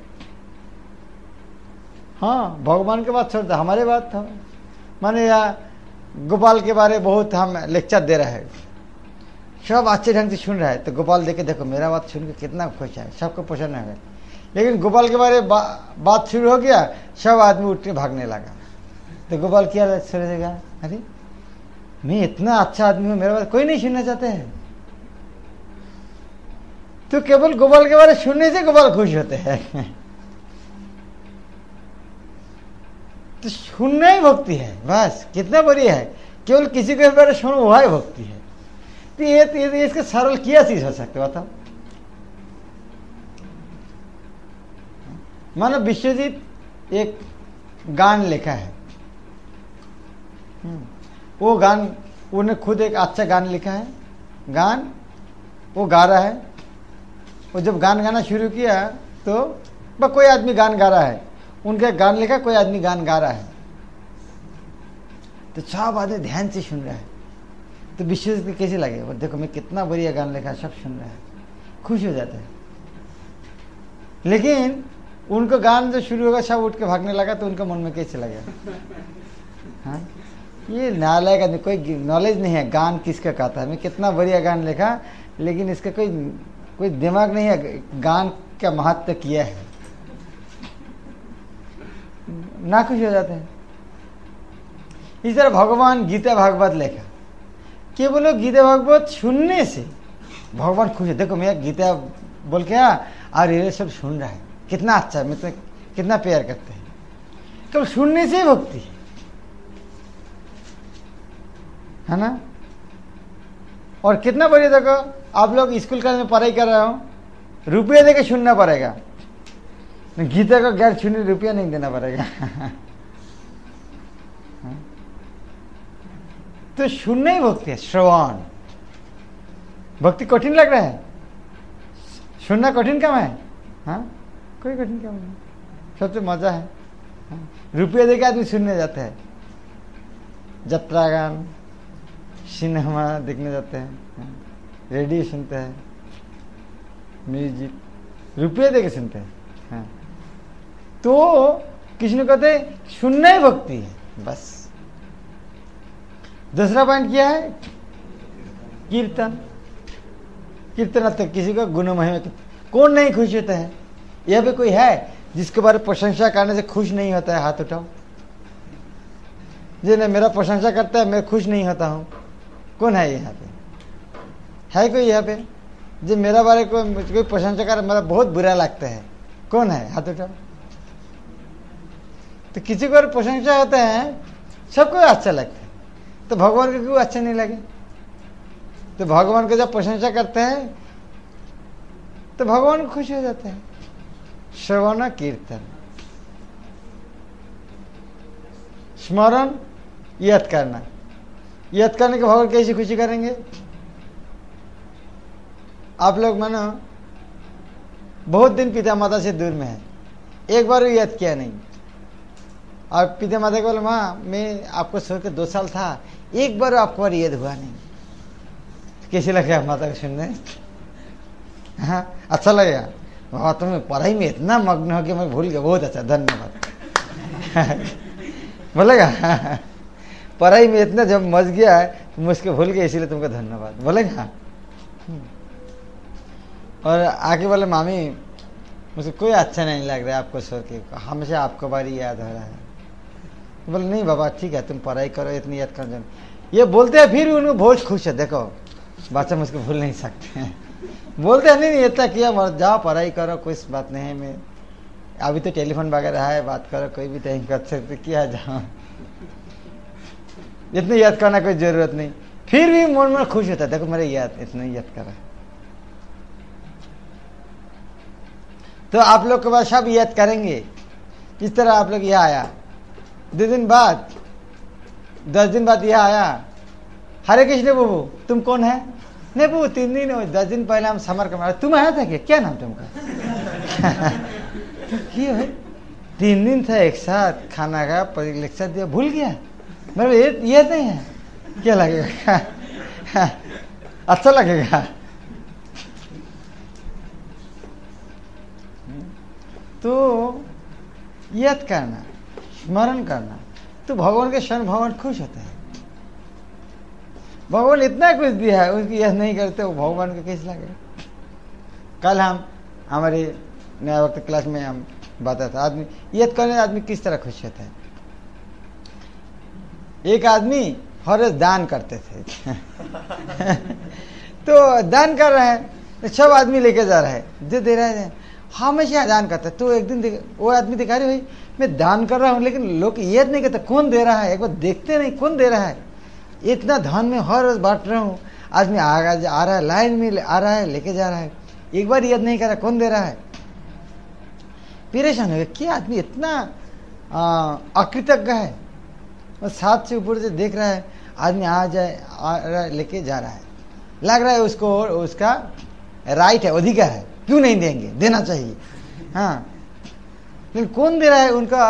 हाँ, भगवान के बात छोड़ता, हमारे बात था। माने या गोपाल के बारे बहुत हम लेक्चर दे रहे हैं, सब अच्छे ढंग से सुन रहा है, तो गोपाल देखे देखो मेरा बात सुन के कितना खुश है, सबको पसंद है। लेकिन गोपाल के बारे बात शुरू हो गया, सब आदमी उठ के भागने लगा, तो गोपाल क्या सोचेगा? अरे मैं इतना अच्छा आदमी हूं, मेरा बात कोई नहीं सुनना चाहते हैं। तो केवल गोपाल के बारे सुनने से गोपाल खुश होते हैं। तो सुनना ही भक्ति है, बस कितना बढ़िया है। केवल किसी के बारे सुनो वह भक्ति है। तो ये इसका सरल क्या चीज हो सकते बताओ? मानो विश्वजीत एक गान लिखा है, वो गान उन्हें खुद एक अच्छा गान लिखा है, गान वो गा रहा है। वो जब गान गाना शुरू किया तो कोई आदमी गान गा रहा है, उनका गान लिखा, कोई आदमी गान गा रहा है, तो सब आदमी ध्यान से सुन रहा है। तो विश्वजीत कैसे लगे? वो देखो मैं कितना बढ़िया गान लिखा, सब सुन रहा है, खुश हो जाता है। लेकिन उनको गान जो शुरू होगा सब उठ के भागने लगा, तो उनका मन में कैसे लगेगा? हाँ, ये नालायक आदमी, कोई नॉलेज नहीं है गान किसका कहता है। मैं कितना बढ़िया गान लिखा, लेकिन इसका कोई दिमाग नहीं है गान का महत्व किया है, ना खुश हो जाते हैं। इस तरह भगवान गीता भागवत लिखा, केवल गीता भागवत सुनने से भगवान खुश है। देखो मैं गीता बोल के और ये सब सुन रहा है, कितना अच्छा है, मतलब कितना प्यार करते हैं। केवल सुनने से भक्ति है ना। और कितना बढ़िया, देखो आप लोग स्कूल कॉलेज में पढ़ाई कर रहे हो, रुपये देके सुनना पड़ेगा। गीता का ज्ञान सुनने रुपया नहीं देना पड़ेगा। तो सुनना ही भक्ति है, श्रवण। भक्ति कठिन लग रहा है? सुनना कठिन काम है? हाँ, कोई कठिन काम नहीं, सबसे मजा है। रुपये देके आदमी सुनने जाते हैं, जत्रा गान, सिनेमा देखने जाते हैं, रेडियो सुनते हैं, म्यूजिक, रुपये देके सुनते हैं। हाँ, तो किसी ने कहते सुनना ही भक्ति है, बस। दूसरा पॉइंट क्या है? कीर्तन। कीर्तन तो किसी का गुण महिमा, कौन नहीं खुश होता है? यह भी कोई है जिसके बारे प्रशंसा करने से खुश नहीं होता है? हाथ उठाओ। जिन्हें मेरा प्रशंसा करता है मैं खुश नहीं होता हूं, कौन है यहाँ पे? है कोई यहाँ पे जो मेरा बारे कोई प्रशंसा करे, मेरा बहुत बुरा लगता है? कौन है? हाथ उठाओ। तो किसी को प्रशंसा होता है, सबको अच्छा लगता है, तो भगवान को क्यों अच्छा नहीं लगे? तो भगवान को जब प्रशंसा करते हैं तो भगवान खुश हो जाते हैं। श्रवण कीर्तन, स्मरण, याद करना। याद करने के भगवान कैसे खुशी करेंगे? आप लोग मानो बहुत दिन पिता माता से दूर में है, एक बार भी याद किया नहीं, और पिता माता को बोले माँ मैं आपको छोड़ के 2 साल था, एक बार आपको बार याद हुआ नहीं। कैसे लगेगा माता को सुनने? हाँ अच्छा लगेगा। बाबा तुम्हें पढ़ाई में इतना मग्न हो कि मैं भूल गया, बहुत अच्छा धन्यवाद। बोलेगा पढ़ाई में इतना जब मज गया है मुझको भूल गया, इसीलिए तुमको धन्यवाद बोलेगा। और आके बोले मामी मुझे कोई अच्छा नहीं लग रहा है आपको छोड़ के, हमेशा आपको बारी याद हो रहा है। तो बोले नहीं बाबा ठीक है तुम पढ़ाई करो, इतनी याद कर दो। ये बोलते हैं फिर भी उनको बहुत खुश है, देखो बच्चा मुझको भूल नहीं सकते हैं। बोलते हैं नहीं इतना किया, जाओ पढ़ाई करो कोई बात नहीं है, मैं अभी तो टेलीफोन वगैरह है, बात करो कोई भी टाइम कर सकते, किया जाओ, इतनी याद करना कोई जरूरत नहीं। फिर भी मन में खुश होता है, देखो मेरे याद इतना याद कर रहा है। तो आप लोग के बाद सब याद करेंगे। इस तरह आप लोग यहाँ आया, 2 दिन बाद 10 दिन बाद यहाँ आया, हरे कृष्ण बाबू तुम कौन है? नहीं बाबू 3 दिन हो, 10 दिन पहले हम समर के मारे, तुम आया था क्या नाम तुमका? क्यों है 3 दिन था एक साथ, खाना का लेक्चर दिया, भूल गया? मेरे ये नहीं है, क्या लगेगा? अच्छा लगेगा। तो याद करना, स्मरण करना, तो भगवान के क्षण भगवान खुश होते हैं। भगवान इतना कुछ दिया है, उसकी याद नहीं करते, वो भगवान को कैसे लगेगा? कल हम हमारे नया वक्त क्लास में हम बताया था, आदमी याद करने आदमी किस तरह खुश होता है। एक आदमी हर रोज दान करते थे। तो दान कर रहे हैं, सब आदमी लेके जा रहा है, जो दे रहा है हमेशा दान करता है। तो एक दिन वो आदमी दिखा रहे भाई मैं दान कर रहा हूँ, लेकिन लोग याद नहीं करते कौन दे रहा है, एक बार देखते नहीं कौन दे रहा है। इतना धन में हर रोज बांट रहा हूँ, आदमी आ रहा है, लाइन में आ रहा है, लेके जा रहा है, एक बार याद नहीं कर रहा कौन दे रहा है। परेशान हो गया, क्या आदमी इतना अकृतज्ञ है। और साथ से ऊपर से देख रहा है, आदमी आ रहा है, लेके जा रहा है, लग रहा है उसको उसका राइट है, अधिकार है, क्यों नहीं देंगे, देना चाहिए। हाँ लेकिन कौन दे रहा है उनका?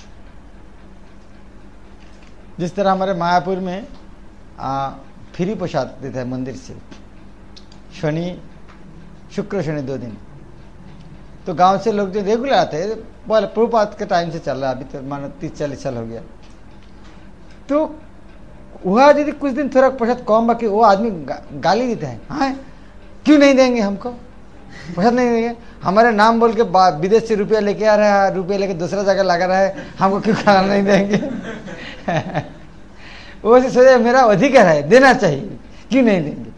जिस तरह हमारे मायापुर में फ्री प्रसाद देता है मंदिर से, शुक्र शनि 2 दिन। तो गांव से लोग जो रेगुलर आते हैं, प्रभुपाद के टाइम से चल रहा है, अभी तो मानो 30-40 साल हो गया। तो वह यदि कुछ दिन थोड़ा प्रसाद कम बाकी, वो आदमी गाली देता है, हाँ क्यों नहीं देंगे हमको प्रसाद, नहीं देंगे, हमारे नाम बोल के विदेश से रुपया लेके आ रहा है, रुपया लेके दूसरा जगह लगा रहा है, हमको क्यों खाना नहीं देंगे? वो सोचा मेरा अधिकार है, देना चाहिए, क्यों नहीं देंगे?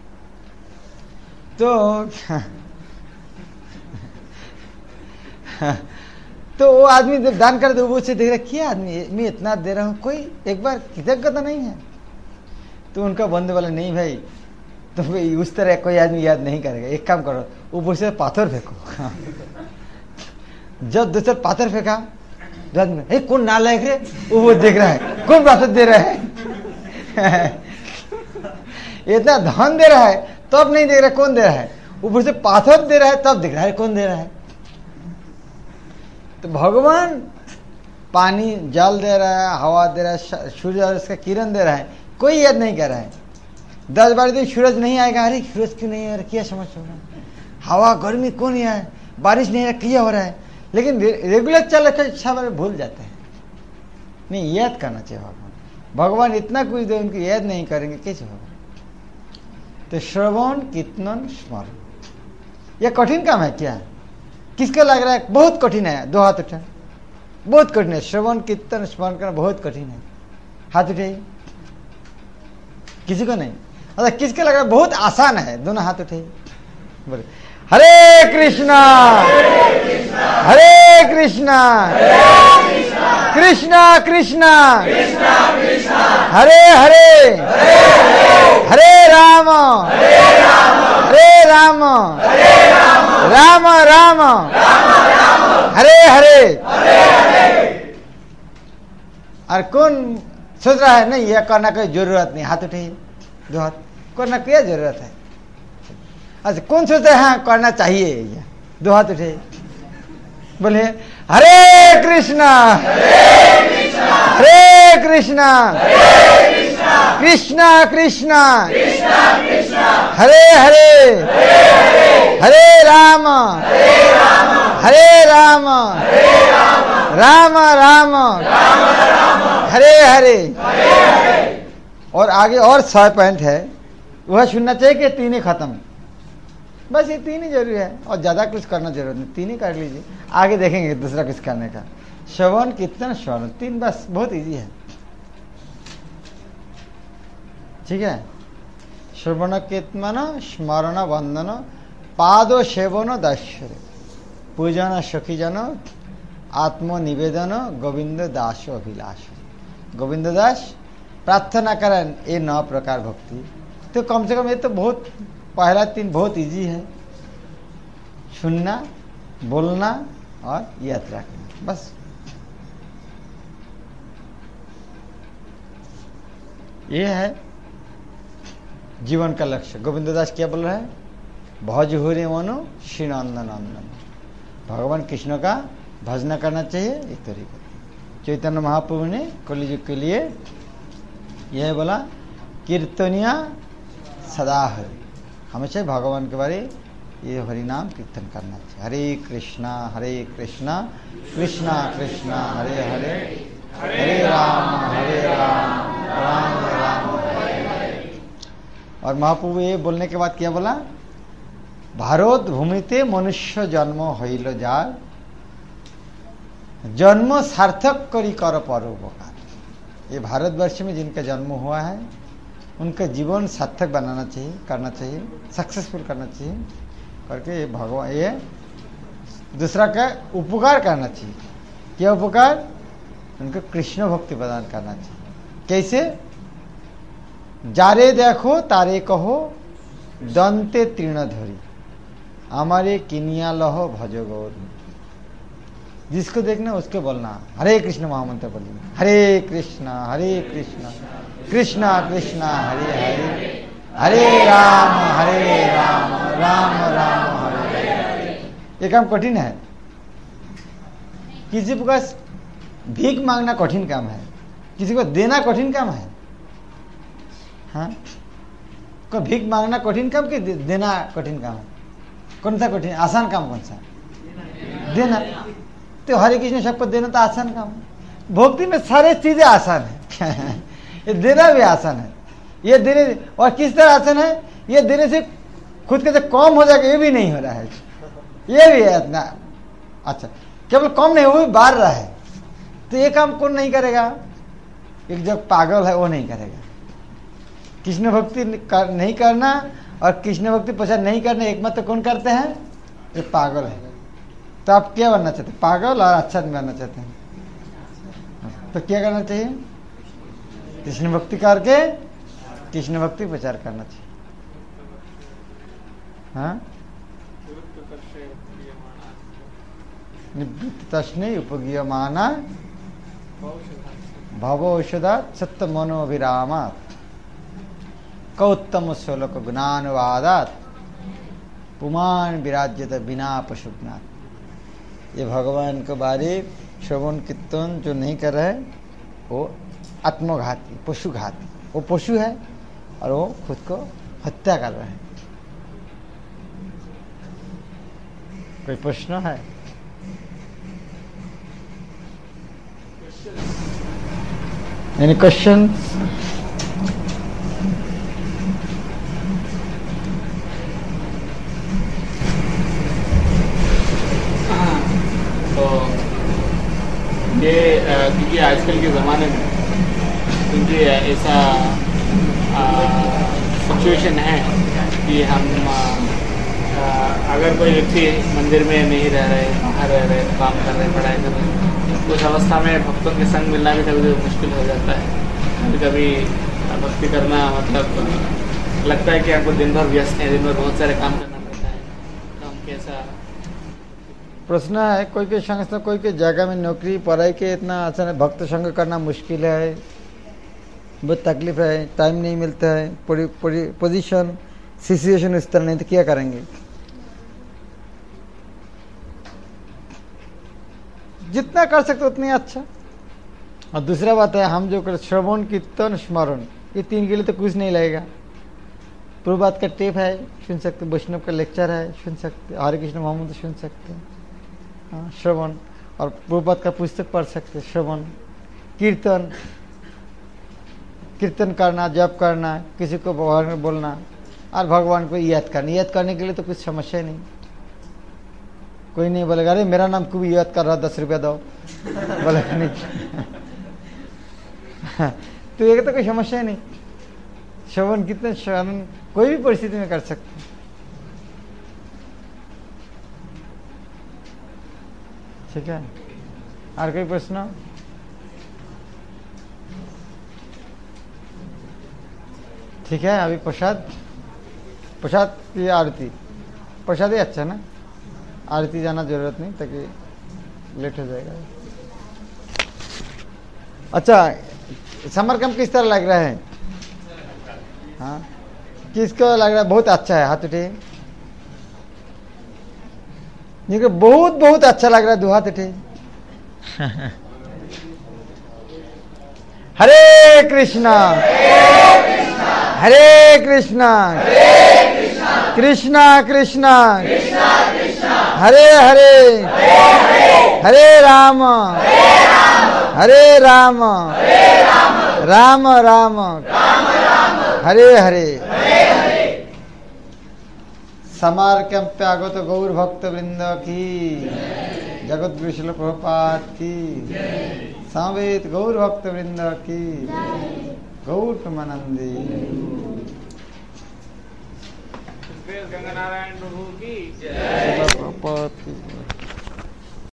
तो वो आदमी जब दान कर दे, वो से देख रहा क्या आदमी मैं इतना दे रहा हूँ, कोई एक बार कृतज्ञता नहीं है। तो उनका बंधु वाला नहीं भाई, तो उस तरह कोई आदमी याद नहीं करेगा, एक काम करो ऊपर से पाथर फेंको। जब दूसरा पाथर फेंका, कौन नालायक रे, वो देख रहा है कौन प्रसाद दे रहा है। इतना धन दे रहा है तब नहीं देख रहा कौन दे रहा है, ऊपर से पाथर दे रहा है तब देख रहा है कौन दे रहा है। तो भगवान पानी जल दे रहा है, हवा दे रहा है, सूर्य और उसका किरण दे रहा है, कोई याद नहीं कर रहा है। 10-12 दिन सूरज नहीं आएगा, अरे सूरज क्यों नहीं आ रहा, क्या समस्या हो रहा है, हवा गर्मी क्यों नहीं आया, बारिश नहीं आ रहा, क्या हो रहा है। लेकिन रेगुलर चल रहा है, सब भूल जाते हैं। नहीं, याद करना चाहिए भगवान इतना कुछ दे, उनकी याद नहीं करेंगे कैसे होगा। तो श्रवण कीर्तन स्मरण, यह कठिन काम है क्या? किसको लग रहा है बहुत कठिन है? 2 हाथ उठा, बहुत कठिन है। श्रवण कीर्तन स्मरण करना बहुत कठिन है, हाथ उठाइए। किसी को नहीं? अच्छा, किसको लग रहा है बहुत आसान है? दोनों हाथ उठाइए, बोले हरे कृष्णा हरे कृष्णा कृष्णा कृष्णा हरे हरे हरे राम हरे राम राम राम हरे हरे। और कौन सोच रहा है नहीं यह करना कोई जरूरत नहीं, हाथ उठाइए, 2 हाथ, करना क्या जरूरत है? अच्छा कौन सोचता है हाँ करना चाहिए, ये दो हाथ उठे बोले हरे कृष्णा हरे कृष्णा कृष्णा कृष्णा हरे हरे हरे राम राम राम हरे हरे। और आगे और 100 पॉइंट है, वह सुनना चाहिए कि 3 ही खत्म, बस ये 3 ही जरूरी है और ज्यादा कुछ करना जरूरत नहीं, 3 ही कर लीजिए, आगे देखेंगे दूसरा कुछ करने का। श्रवण कीर्तन श्रवण 3 बस, बहुत इजी है। ठीक है, श्रवण कीर्तन स्मरण वंदन पादो सेवन दर्शन पूजन सखीजन आत्मनिवेदन गोविंद दास अभिलाष। गोविंद दास प्रार्थना करें ये 9 प्रकार भक्ति, तो कम से कम ये तो बहुत पहला 3 बहुत इजी है, सुनना बोलना और यात्रा करना, बस ये है जीवन का लक्ष्य। गोविंद दास क्या बोल रहा है, भज हुरे मनो श्री नंदन नंदन, भगवान कृष्ण का भजना करना चाहिए एक तरीका। चैतन्य महाप्रभु ने कलियुग के लिए यह बोला कीर्तनिया सदा हरि, हमेशा भगवान के बारे ये हरि नाम कीर्तन करना चाहिए। हरे कृष्णा कृष्णा कृष्णा हरे हरे हरे राम राम राम हरे हरे। और महाप्रभु ये बोलने के बाद क्या बोला, भारत भूमिते मनुष्य जन्म हईल जाय जन्म सार्थक करी कर परोपकार। ये भारतवर्ष में जिनका जन्म हुआ है उनका जीवन सार्थक बनाना चाहिए, करना चाहिए, सक्सेसफुल करना चाहिए करके भगवान ये दूसरा का उपकार करना चाहिए। क्या उपकार, उनको कृष्ण भक्ति प्रदान करना चाहिए। कैसे, जारे देखो तारे कहो दंते तृणधरी हमारे किनिया लहो भजो गौर। जिसको देखना उसको बोलना हरे कृष्ण महामंत्र बोलिए, हरे कृष्णा कृष्णा कृष्णा हरे हरे हरे राम राम राम हरे हरे। ये काम कठिन है, किसी को भीख मांगना कठिन काम है, किसी को देना कठिन काम है। हाँ, को भीख मांगना कठिन काम कि देना कठिन काम है? कौन सा कठिन, आसान काम कौन सा? देना। तो हरे कृष्ण सबको देना तो आसान काम है। भक्ति में सारी चीजें आसान है ये देना भी आसान है, ये देने और किस तरह आसान है, ये देने से खुद के कम हो जाएगा, ये भी नहीं हो रहा है, ये भी है इतना अच्छा, केवल कम नहीं वो भी बढ़ रहा है। तो ये काम कौन नहीं करेगा, एक जो पागल है वो नहीं करेगा। कृष्ण भक्ति नहीं करना और कृष्ण भक्ति प्रचार नहीं करना एकमात्र कौन करते हैं, ये पागल है। तो आप क्या बनना चाहते हैं, पागल और अच्छा बनना चाहते हैं, तो क्या करना चाहिए, कृष्ण भक्ति करके कृष्ण भक्ति प्रचार करना चाहिए। हाँ, निवृत्तस्नै उपगीयमाना भवौषधात् सत्त मनोभिरामात् कौत्तम श्लोक गुणानुवादात् पुमान विराज्यत बिना पशुघ्नात्। ये भगवान के बारे श्रवण कीर्तन जो नहीं कर रहे वो आत्मघाती पशुघाती, वो पशु है और वो खुद को हत्या कर रहे हैं। कोई प्रश्न है? Any questions? तो ये क्योंकि आजकल के ज़माने में क्योंकि ऐसा सिचुएशन है कि हम अगर कोई व्यक्ति मंदिर में नहीं रह रहे, बाहर रह रहे, काम कर रहे, पढ़ाई कर रहे, उस अवस्था में भक्तों के संग मिलना भी कभी मुश्किल हो जाता है। कभी कभी भक्ति करना मतलब लगता है कि आपको दिन भर व्यस्त है, दिन भर बहुत सारे काम करना पड़ता है, तो हम कैसा? प्रश्न है, कोई के संग कोई के जगह में नौकरी पढ़ाई के इतना आसान है, भक्त संग करना मुश्किल है, बहुत तकलीफ है, टाइम नहीं मिलता है, पोजीशन सिचुएशन उस तरह नहीं तो क्या करेंगे। जितना कर सकते उतनी अच्छा। और दूसरा बात है, हम जो कर श्रवण कीर्तन स्मरण, ये 3 के लिए तो कुछ नहीं लगेगा। प्रभुपाद का टेप है, सुन सकते, वैष्णव का लेक्चर है, सुन सकते, हरे कृष्ण मोहम्मद सुन सकते, हाँ श्रवण। और प्रभुपाद का पुस्तक पढ़ सकते, श्रवण। कीर्तन, कीर्तन करना, जप करना, किसी को भगवान में बोलना और भगवान को याद करना। याद करने के लिए तो कुछ समस्या नहीं। कोई नहीं बोलेगा अरे मेरा नाम क्यों याद कर रहा, 10 रुपया दो, बोलेगा नहीं। तो ये तो कोई समस्या नहीं। श्रवण कीर्तन श्रवण कोई भी परिस्थिति में कर सकते। ठीक है, और कोई प्रश्न? ठीक है, अभी प्रसाद, प्रसाद की आरती, प्रसाद ही अच्छा है ना, आरती जाना जरूरत नहीं ताकि लेट हो जाएगा। अच्छा, समर कैंप किस तरह लग रहा है? हाँ, किसको लग रहा है बहुत अच्छा है? हाथ उठे। ये बहुत बहुत अच्छा लग रहा है, 2 हाथ उठे। हरे कृष्णा हरे कृष्णा कृष्णा कृष्णा हरे हरे हरे राम हरे राम राम राम हरे हरे। समार कैंप पे आगो तो गौर भक्त वृंद की, जगत गुरु श्रील प्रभुपाद की, समवेत गौर भक्त वृंद की, गौर प्रेमानंदी। गंगा नारायण प्रभु की जय।